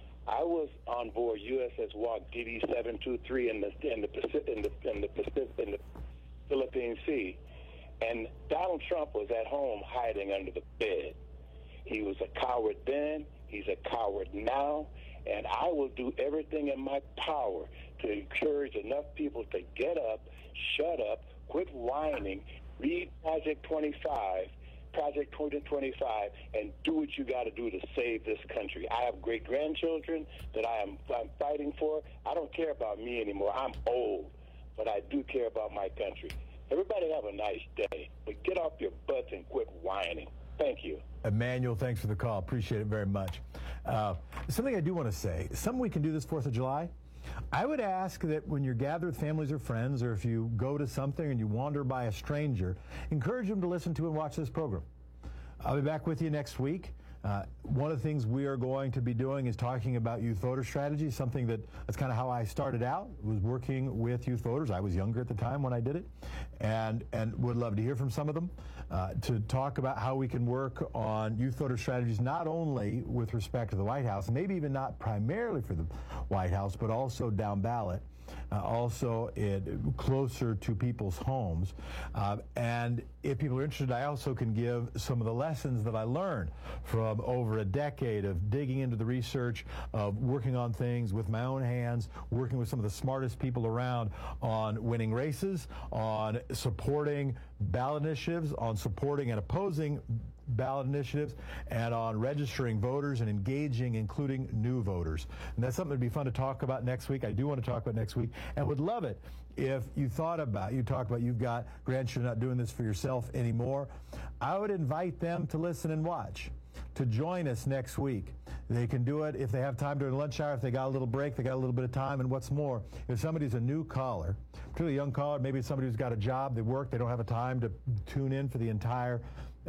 I was on board U S S Walk D D seven two three in the in the Pacific in the in the Pacific in the Philippine Sea, and Donald Trump was at home hiding under the bed. He was a coward then. He's a coward now, and I will do everything in my power to encourage enough people to get up, shut up, quit whining, read Project twenty-five. Project twenty twenty-five, and do what you got to do to save this country. I have great grandchildren that I am I'm fighting for. I don't care about me anymore. I'm old, but I do care about my country. Everybody have a nice day, but get off your butts and quit whining. Thank you. Emmanuel, thanks for the call. Appreciate it very much. Uh, something I do want to say, something we can do this fourth of July, I would ask that when you're gathered with families or friends, or if you go to something and you wander by a stranger, encourage them to listen to and watch this program. I'll be back with you next week. Uh, one of the things we are going to be doing is talking about youth voter strategy, something that that's kind of how I started out, was working with youth voters. I was younger at the time when I did it, and and would love to hear from some of them uh, to talk about how we can work on youth voter strategies, not only with respect to the White House, maybe even not primarily for the White House, but also down ballot. Uh, also it, closer to people's homes. Uh, and if people are interested, I also can give some of the lessons that I learned from over a decade of digging into the research, of working on things with my own hands, working with some of the smartest people around on winning races, on supporting ballot initiatives, on supporting and opposing ballot initiatives, and on registering voters and engaging, including new voters. And that's something that'd be fun to talk about next week. I do want to talk about next week, and would love it if you thought about, you talk about you've got grandchildren, not doing this for yourself anymore. I would invite them to listen and watch, to join us next week. They can do it if they have time during lunch hour, if they got a little break, they got a little bit of time. And what's more, if somebody's a new caller, particularly a young caller, maybe somebody who's got a job, they work, they don't have a time to tune in for the entire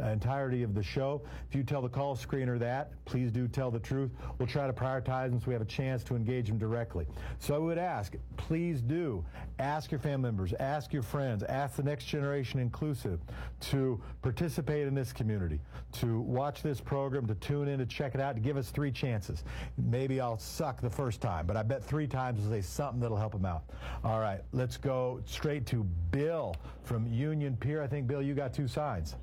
uh, entirety of the show. If you tell the call screener that, please do tell the truth. We'll try to prioritize them so we have a chance to engage them directly. So I would ask, please do ask your family members, ask your friends, ask the next generation inclusive to participate in this community, to watch this program, to tune in, to check it out, to give us three chances. Maybe I'll suck the first time, but I bet three times will say something that'll help them out. All right, let's go straight to Bill from Union Pier. I think, Bill, you got two signs.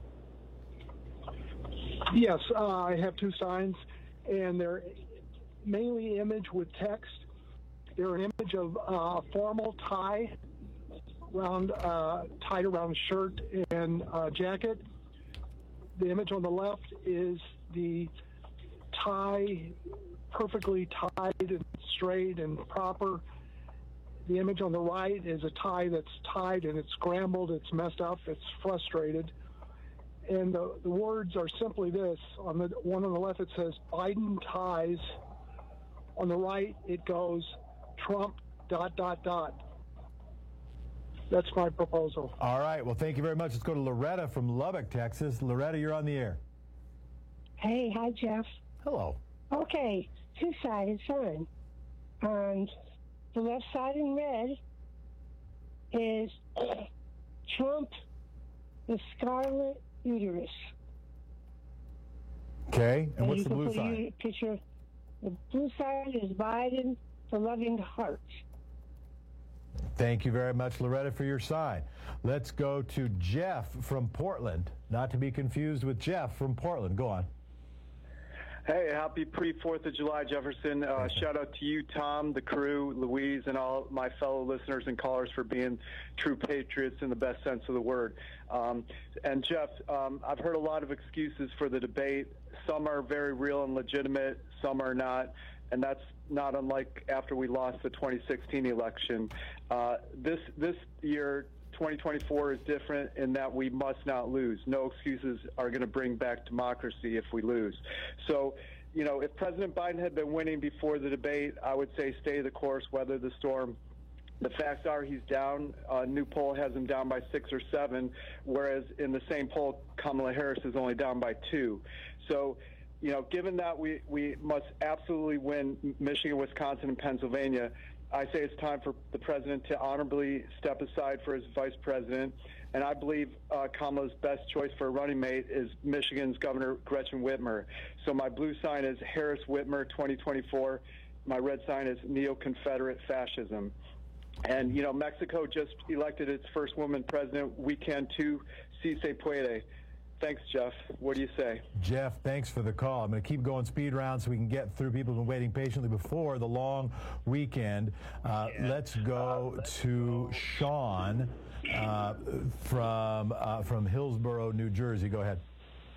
Yes, uh, I have two signs, and they're mainly image with text. They're an image of a uh, formal tie, around, uh, tied around shirt and uh, jacket. The image on the left is the tie perfectly tied and straight and proper. The image on the right is a tie that's tied and it's scrambled, it's messed up, it's frustrated. And the, the words are simply this. On the one on the left it says Biden ties. On the right it goes Trump dot dot dot. That's my proposal. All right. Well, thank you very much. Let's go to Loretta from Lubbock, Texas. Loretta, you're on the air. Hey, hi, Jeff. Hello. Okay, two-sided sign. On the left side in red is Trump, the scarlet uterus. Okay, and, and what's you the can blue put side? A picture. The blue side is Biden, the loving heart. Thank you very much, Loretta, for your sign. Let's go to Jeff from Portland, not to be confused with Jeff from Portland. Go on. Hey, happy pre-fourth of July, Jefferson. Uh, shout out to you, Tom, the crew, Louise, and all my fellow listeners and callers for being true patriots in the best sense of the word. Um, and, Jeff, um, I've heard a lot of excuses for the debate. Some are very real and legitimate, some are not. And that's not unlike after we lost the twenty sixteen election. Uh, this this year, twenty twenty-four is different in that we must not lose. No excuses are going to bring back democracy if we lose. So, you know, if President Biden had been winning before the debate, I would say stay the course, weather the storm. The facts are he's down. A new poll has him down by six or seven, whereas in the same poll, Kamala Harris is only down by two. So, you know, given that we, we must absolutely win Michigan, Wisconsin, and Pennsylvania, I say it's time for the president to honorably step aside for his vice president. And I believe uh, Kamala's best choice for a running mate is Michigan's Governor Gretchen Whitmer. So my blue sign is Harris Whitmer twenty twenty-four. My red sign is neo-Confederate fascism. And, you know, Mexico just elected its first woman president. We can too. Si se puede. Thanks, Jeff. What do you say? Jeff, thanks for the call. I'm going to keep going speed round so we can get through people who've been waiting patiently before the long weekend. Uh, yeah. Let's go uh, let's to go. Sean uh, from uh, from Hillsborough, New Jersey. Go ahead.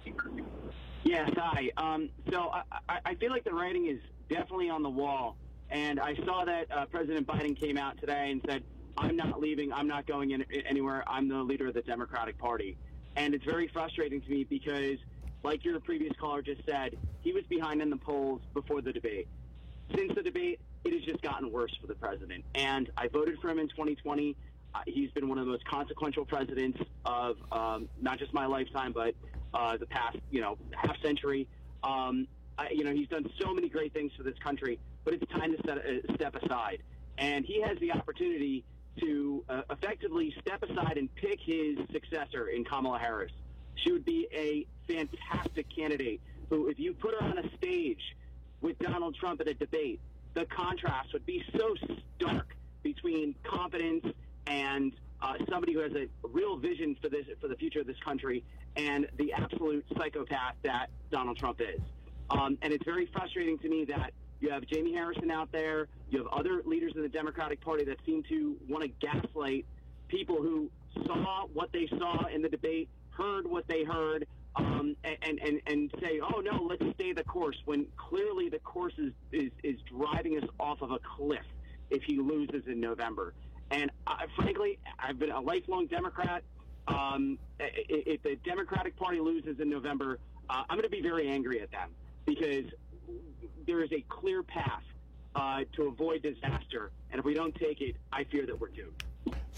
Yes, hi. Um, so I, I feel like the writing is definitely on the wall. And I saw that uh, President Biden came out today and said, I'm not leaving. I'm not going in, anywhere. I'm the leader of the Democratic Party. And it's very frustrating to me because, like your previous caller just said, he was behind in the polls before the debate. Since the debate, it has just gotten worse for the president. And I voted for him in twenty twenty. Uh, he's been one of the most consequential presidents of um, not just my lifetime, but uh, the past, you know, half century. Um, I, you know, he's done so many great things for this country, but it's time to set a, step aside. And he has the opportunity to uh, effectively step aside and pick his successor in Kamala Harris. She would be a fantastic candidate who, if you put her on a stage with Donald Trump at a debate, the contrast would be so stark between competence and uh, somebody who has a real vision for this, for the future of this country, and the absolute psychopath that Donald Trump is. Um, and it's very frustrating to me that you have Jamie Harrison out there. You have other leaders in the Democratic Party that seem to want to gaslight people who saw what they saw in the debate, heard what they heard, um, and, and, and say, oh, no, let's stay the course, when clearly the course is, is, is driving us off of a cliff if he loses in November. And uh, frankly, I've been a lifelong Democrat. Um, if the Democratic Party loses in November, uh, I'm going to be very angry at them, because there is a clear path uh, to avoid disaster, and if we don't take it, I fear that we're doomed.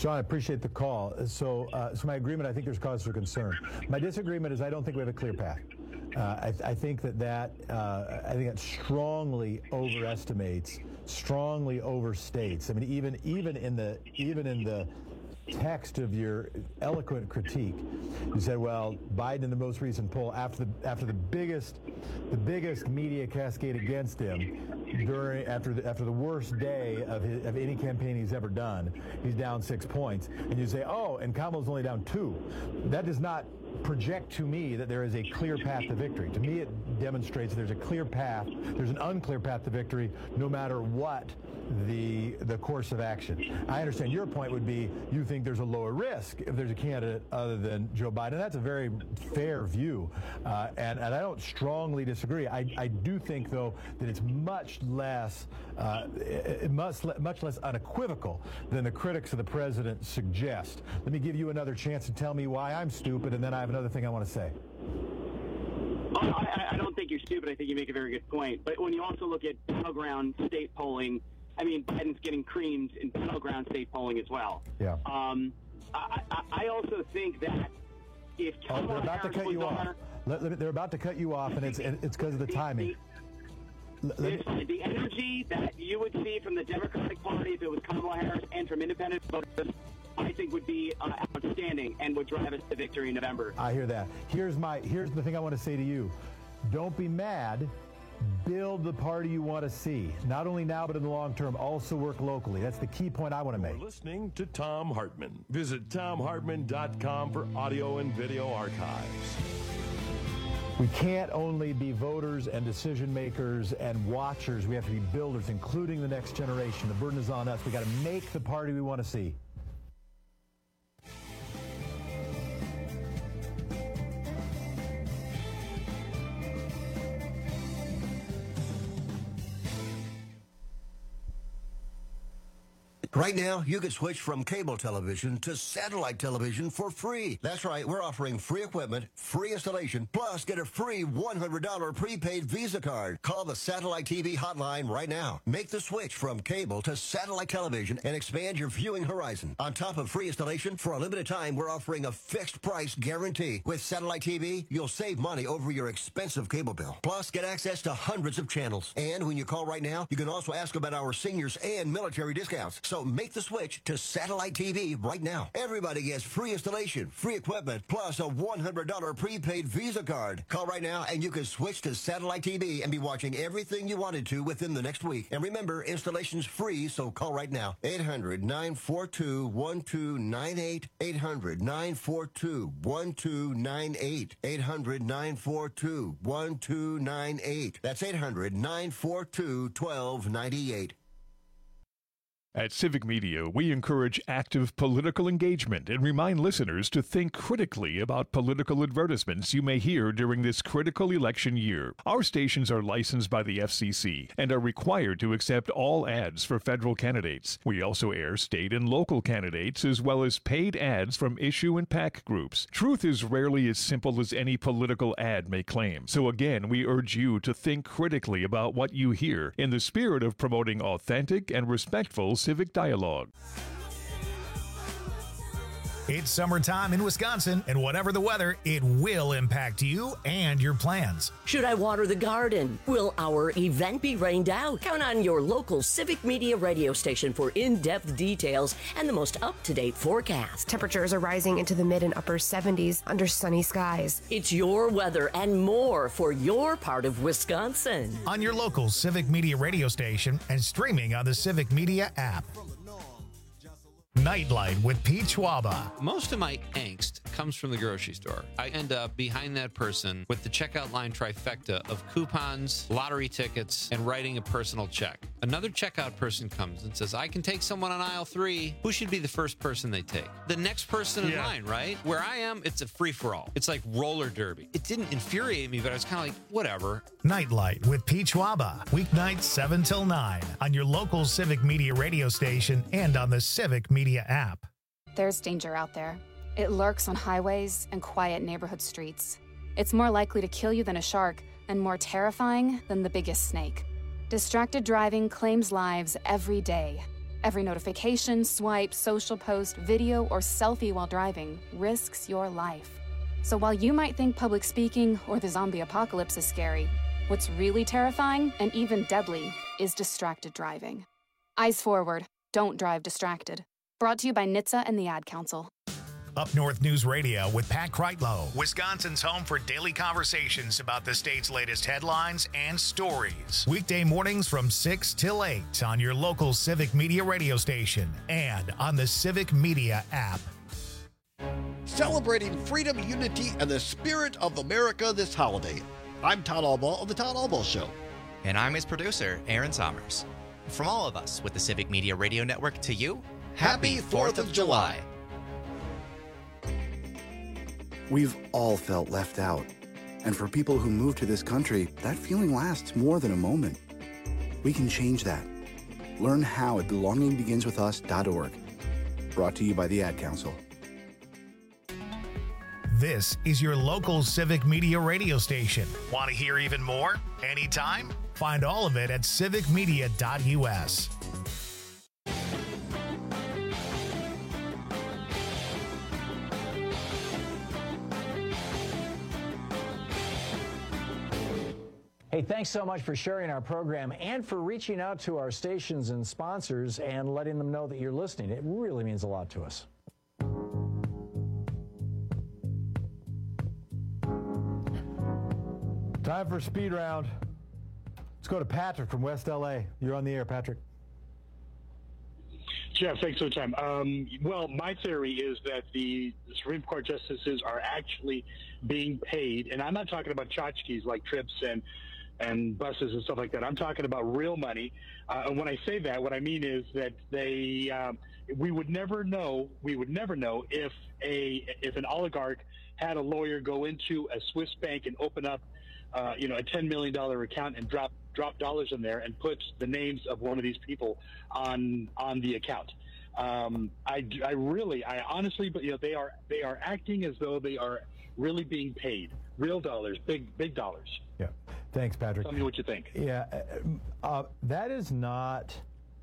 Sean, I appreciate the call. So, uh, so my agreement, I think there's cause for concern. My disagreement is I don't think we have a clear path. Uh, I, I think that that uh, I think that strongly overestimates, strongly overstates. I mean, even even in the even in the text of your eloquent critique, you said, "Well, Biden in the most recent poll, after the after the biggest the biggest media cascade against him, during after the after the worst day of his, of any campaign he's ever done, he's down six points." And you say, "Oh, and Kamala's only down two." That does not project to me that there is a clear path to victory. To me, it demonstrates there's a clear path. There's an unclear path to victory, no matter what the the course of action. I understand your point would be you think there's a lower risk if there's a candidate other than Joe Biden. That's a very fair view, uh, and, and I don't strongly disagree. I, I do think, though, that it's much less uh, much, much less unequivocal than the critics of the president suggest. Let me give you another chance to tell me why I'm stupid, and then I have another thing I want to say. Oh, I, I don't think you're stupid. I think you make a very good point. But when you also look at battleground state polling, I mean, Biden's getting creamed in battleground state polling as well. Yeah. Um, I, I, I also think that if oh, they're about Harris to cut you off. on, Let, let, they're about to cut you off, and it's it's because of the timing. The, the, the energy that you would see from the Democratic Party if it was Kamala Harris and from independent voters, I think would be uh, outstanding and would drive us to victory in November. I hear that. Here's my here's the thing I want to say to you. Don't be mad. Build the party you want to see. Not only now, but in the long term. Also work locally. That's the key point I want to make. You're listening to Thom Hartmann. Visit Thom Hartmann dot com for audio and video archives. We can't only be voters and decision makers and watchers. We have to be builders, including the next generation. The burden is on us. We got to make the party we want to see. Right now, you can switch from cable television to satellite television for free. That's right, we're offering free equipment, free installation, plus get a free one hundred dollars prepaid Visa card. Call the Satellite T V hotline right now. Make the switch from cable to satellite television and expand your viewing horizon. On top of free installation, for a limited time, we're offering a fixed price guarantee. With Satellite T V, you'll save money over your expensive cable bill. Plus, get access to hundreds of channels. And when you call right now, you can also ask about our seniors and military discounts. So make the switch to Satellite T V right now. Everybody gets free installation, free equipment, plus a one hundred dollars prepaid Visa card. Call right now and you can switch to Satellite T V and be watching everything you wanted to within the next week. And remember, installation's free, so call right now. eight hundred, nine four two, one two nine eight. eight hundred, nine four two, one two nine eight. eight hundred, nine four two, one two nine eight. That's eight hundred, nine four two, one two nine eight. At Civic Media, we encourage active political engagement and remind listeners to think critically about political advertisements you may hear during this critical election year. Our stations are licensed by the F C C and are required to accept all ads for federal candidates. We also air state and local candidates as well as paid ads from issue and PAC groups. Truth is rarely as simple as any political ad may claim. So again, we urge you to think critically about what you hear in the spirit of promoting authentic and respectful civic dialogue. It's summertime in Wisconsin, and whatever the weather, it will impact you and your plans. Should I water the garden? Will our event be rained out? Count on your local Civic Media radio station for in-depth details and the most up-to-date forecast. Temperatures are rising into the mid and upper seventies under sunny skies. It's your weather and more for your part of Wisconsin. On your local Civic Media radio station and streaming on the Civic Media app. Nightlight with Pete Schwaba. Most of my angst comes from the grocery store. I end up behind that person with the checkout line trifecta of coupons, lottery tickets, and writing a personal check. Another checkout person comes and says, I can take someone on aisle three. Who should be the first person they take? The next person in yeah. line, right? Where I am, it's a free-for-all. It's like roller derby. It didn't infuriate me, but I was kind of like, whatever. Nightlight with Pete Schwaba. Weeknights seven till nine on your local Civic Media radio station and on the Civic Media app. There's danger out there. It lurks on highways and quiet neighborhood streets. It's more likely to kill you than a shark and more terrifying than the biggest snake. Distracted driving claims lives every day. Every notification, swipe, social post, video, or selfie while driving risks your life. So while you might think public speaking or the zombie apocalypse is scary, what's really terrifying and even deadly is distracted driving. Eyes forward. Don't drive distracted. Brought to you by N H T S A and the Ad Council. Up North News Radio with Pat Kreitlow, Wisconsin's home for daily conversations about the state's latest headlines and stories. Weekday mornings from six till eight on your local Civic Media radio station and on the Civic Media app. Celebrating freedom, unity, and the spirit of America this holiday. I'm Todd Albaugh of The Todd Albaugh Show. And I'm his producer, Aaron Sommers. From all of us with the Civic Media Radio Network to you, Happy fourth of July. We've all felt left out. And for people who move to this country, that feeling lasts more than a moment. We can change that. Learn how at belonging begins with us dot org. Brought to you by the Ad Council. This is your local Civic Media radio station. Want to hear even more? Anytime? Find all of it at civic media dot U S. Hey, thanks so much for sharing our program and for reaching out to our stations and sponsors and letting them know that you're listening. It really means a lot to us. Time for speed round. Let's go to Patrick from West L A. You're on the air, Patrick. Jeff, thanks for the time. Um, well, my theory is that the Supreme Court justices are actually being paid, and I'm not talking about tchotchkes like trips and and buses and stuff like that. I'm talking about real money. Uh, and when I say that, what I mean is that they, um, we would never know, we would never know if a if an oligarch had a lawyer go into a Swiss bank and open up, uh, you know, a ten million dollars account and drop drop dollars in there and put the names of one of these people on on the account. Um, I, I really, I honestly, but you know, they are they are acting as though they are really being paid real dollars, big big dollars. Yeah. Thanks, Patrick. Tell me what you think. Yeah, uh, that is not,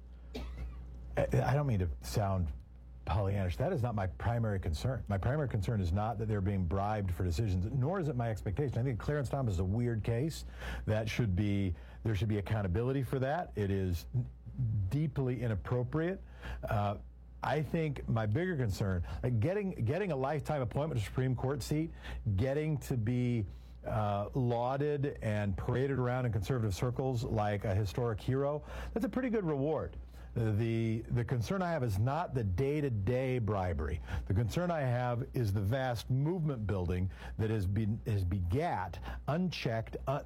I don't mean to sound Pollyannish, that is not my primary concern. My primary concern is not that they're being bribed for decisions, nor is it my expectation. I think Clarence Thomas is a weird case. That should be, there should be accountability for that. It is deeply inappropriate. Uh, I think my bigger concern, like getting getting a lifetime appointment to a Supreme Court seat, getting to be uh, lauded and paraded around in conservative circles like a historic hero, that's a pretty good reward. The the concern I have is not the day-to-day bribery. The concern I have is the vast movement building that has been has begat, unchecked, uh,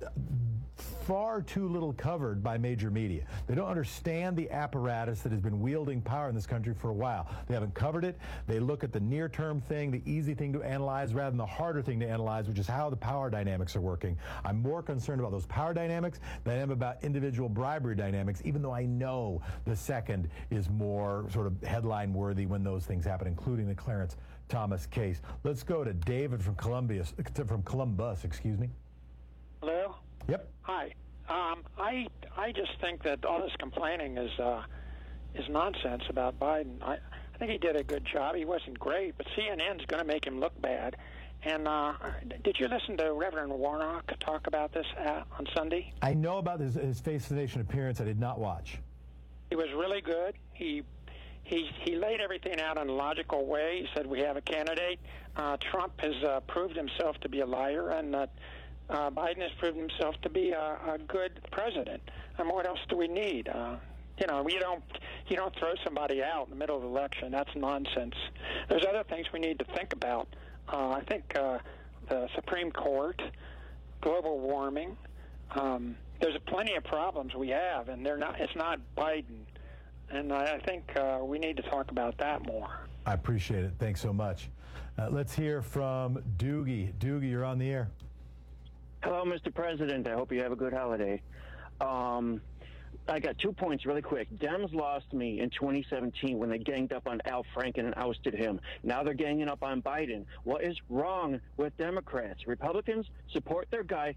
far too little covered by major media. They don't understand the apparatus that has been wielding power in this country for a while. They haven't covered it. They look at the near-term thing, the easy thing to analyze, rather than the harder thing to analyze, which is how the power dynamics are working. I'm more concerned about those power dynamics than I am about individual bribery dynamics, even though I know the second is more sort of headline worthy when those things happen, including the Clarence Thomas case. Let's go to David from Columbia, from Columbus, excuse me. Hello? Yep. Hi. Um, I I just think that all this complaining is uh, is nonsense about Biden. I, I think he did a good job. He wasn't great, but C N N's going to make him look bad. And uh, did you listen to Reverend Warnock talk about this uh, on Sunday? I know about his, his Face the Nation appearance. I did not watch. He was really good. He he he laid everything out in a logical way. He said we have a candidate. Uh, Trump has uh, proved himself to be a liar, and uh, uh, Biden has proved himself to be a, a good president. And what else do we need? Uh, you know, you don't you don't throw somebody out in the middle of the election. That's nonsense. There's other things we need to think about. Uh, I think uh, the Supreme Court, global warming. Um, There's plenty of problems we have, and they're not. It's not Biden, and I think uh, we need to talk about that more. I appreciate it. Thanks so much. Uh, let's hear from Doogie. Doogie, you're on the air. Hello, Mister President. I hope you have a good holiday. Um, I got two points really quick. Dems lost me in twenty seventeen when they ganged up on Al Franken and ousted him. Now they're ganging up on Biden. What is wrong with Democrats? Republicans support their guy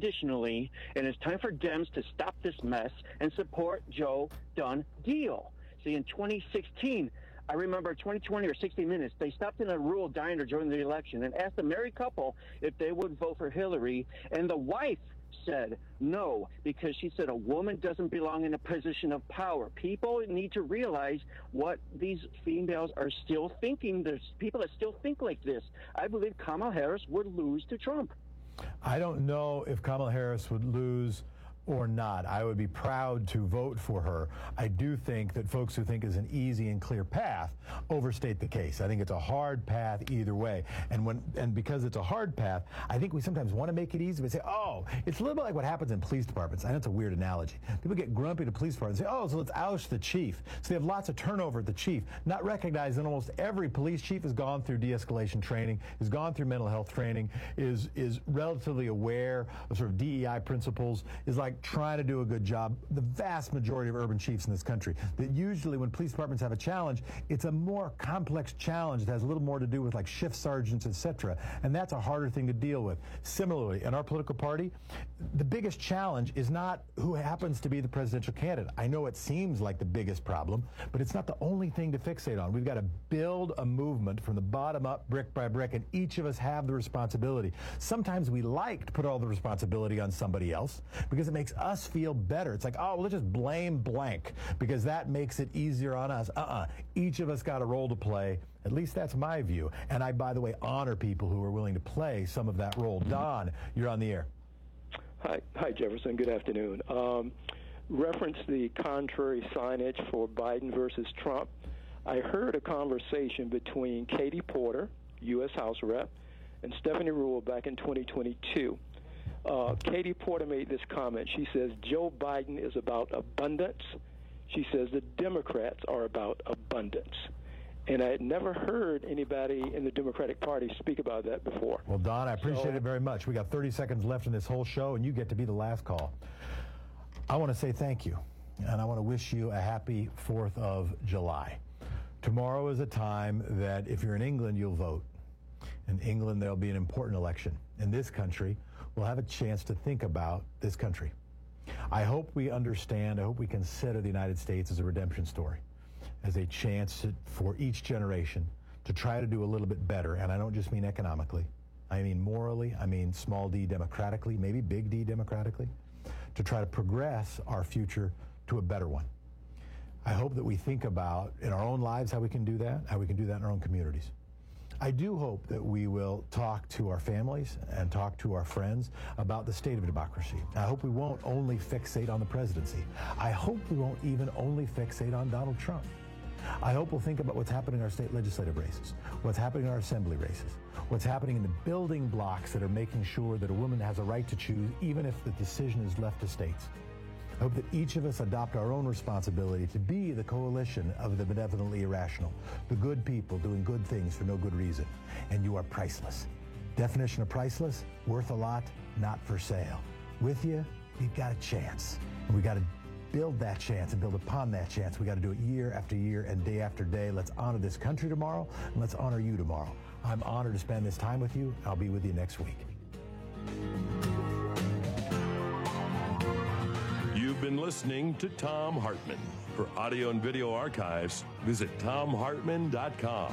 unconditionally, and it's time for Dems to stop this mess and support Joe Done Deal. See, in twenty sixteen, I remember twenty twenty or sixty minutes, they stopped in a rural diner during the election and asked a married couple if they would vote for Hillary, and the wife said no, because she said a woman doesn't belong in a position of power. People need to realize what these females are still thinking. There's people that still think like this. I believe Kamala Harris would lose to Trump. I don't know if Kamala Harris would lose or not. I would be proud to vote for her. I do think that folks who think is an easy and clear path overstate the case. I think it's a hard path either way. And when and because it's a hard path, I think we sometimes want to make it easy. We say, oh, it's a little bit like what happens in police departments. I know it's a weird analogy. People get grumpy to police departments and say, oh, so let's oust the chief. So they have lots of turnover at the chief, not recognizing almost every police chief has gone through de-escalation training, has gone through mental health training, is is relatively aware of sort of D E I principles, is like trying to do a good job. The vast majority of urban chiefs in this country, that usually when police departments have a challenge, it's a more complex challenge that has a little more to do with like shift sergeants, et cetera. And that's a harder thing to deal with. Similarly, in our political party, the biggest challenge is not who happens to be the presidential candidate. I know it seems like the biggest problem, but it's not the only thing to fixate on. We've got to build a movement from the bottom up, brick by brick, and each of us have the responsibility. Sometimes we like to put all the responsibility on somebody else because it makes us feel better. It's like, oh, well, let's just blame blank because that makes it easier on us. Uh-uh. Each of us got a role to play. At least that's my view. And I, by the way, honor people who are willing to play some of that role. Don, you're on the air. Hi, hi, Jefferson. Good afternoon. Um, reference the contrary signage for Biden versus Trump. I heard a conversation between Katie Porter, U S House Rep, and Stephanie Ruhle back in twenty twenty-two. Uh, Katie Porter made this comment. She says, Joe Biden is about abundance. She says the Democrats are about abundance. And I had never heard anybody in the Democratic Party speak about that before. Well, Don, I appreciate so, it very much. We got thirty seconds left in this whole show, and you get to be the last call. I want to say thank you, and I want to wish you a happy fourth of July. Tomorrow is a time that if you're in England, you'll vote. In England, there'll be an important election. In this country, we'll have a chance to think about this country. I hope we understand, I hope we consider the United States as a redemption story, as a chance to, for each generation to try to do a little bit better. And I don't just mean economically. I mean morally, I mean small d democratically, maybe big D democratically, to try to progress our future to a better one. I hope that we think about in our own lives how we can do that, how we can do that in our own communities. I do hope that we will talk to our families and talk to our friends about the state of democracy. I hope we won't only fixate on the presidency. I hope we won't even only fixate on Donald Trump. I hope we'll think about what's happening in our state legislative races, what's happening in our assembly races, what's happening in the building blocks that are making sure that a woman has a right to choose even if the decision is left to states. I hope that each of us adopt our own responsibility to be the coalition of the benevolently irrational, the good people doing good things for no good reason. And you are priceless. Definition of priceless, worth a lot, not for sale. With you, you've got a chance. And we got to build that chance and build upon that chance. We got to do it year after year and day after day. Let's honor this country tomorrow, and let's honor you tomorrow. I'm honored to spend this time with you. I'll be with you next week. You've been listening to Thom Hartmann. For audio and video archives, visit thom hartmann dot com.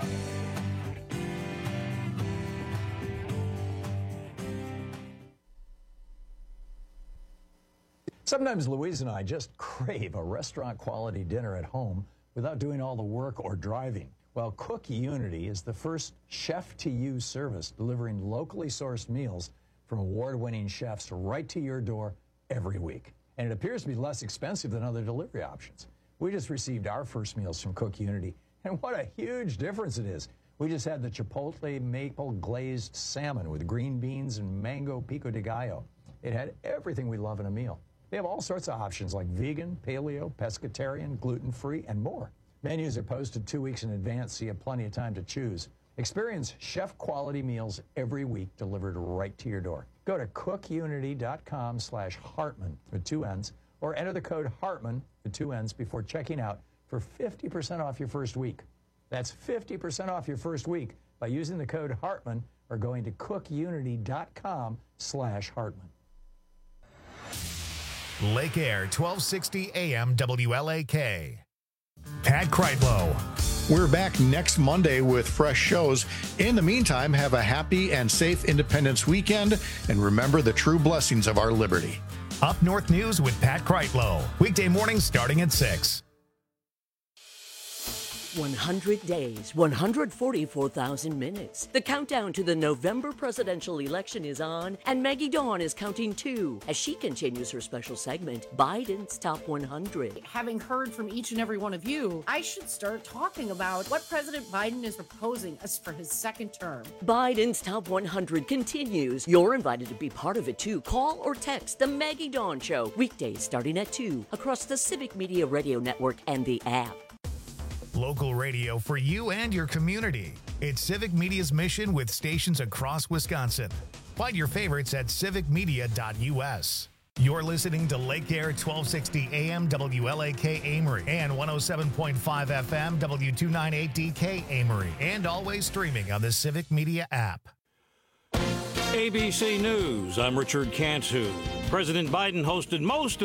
Sometimes Louise and I just crave a restaurant-quality dinner at home without doing all the work or driving. Well, Cook Unity is the first chef-to-you service delivering locally sourced meals from award-winning chefs right to your door every week. And it appears to be less expensive than other delivery options. We just received our first meals from Cook Unity, and what a huge difference it is. We just had the Chipotle maple glazed salmon with green beans and mango pico de gallo. It had everything we love in a meal. They have all sorts of options like vegan, paleo, pescatarian, gluten-free, and more. Menus are posted two weeks in advance, so you have plenty of time to choose. Experience chef-quality meals every week delivered right to your door. Go to cookunity.com slash Hartman with two N's, or enter the code Hartman with two N's before checking out for fifty percent off your first week. That's fifty percent off your first week by using the code Hartman or going to cookunity.com slash Hartman. Lake Air, twelve sixty A M W L A K. Pat Kreitlow. We're back next Monday with fresh shows. In the meantime, have a happy and safe Independence weekend, and remember the true blessings of our liberty. Up North News with Pat Kreitlow. Weekday mornings starting at six. one hundred days, one hundred forty-four thousand minutes. The countdown to the November presidential election is on, and Maggie Dawn is counting too as she continues her special segment, Biden's Top one hundred. Having heard from each and every one of you, I should start talking about what President Biden is proposing us for his second term. Biden's Top one hundred continues. You're invited to be part of it too. Call or text the Maggie Dawn Show, weekdays starting at two, across the Civic Media Radio Network and the app. Local radio for you and your community. It's Civic Media's mission with stations across Wisconsin. Find your favorites at civic media dot u s. You're listening to Lake Air twelve sixty A M W L A K Amory and one oh seven point five F M W two ninety-eight D K Amory, and always streaming on the Civic Media app. A B C News, I'm Richard Cantu. President Biden hosted most of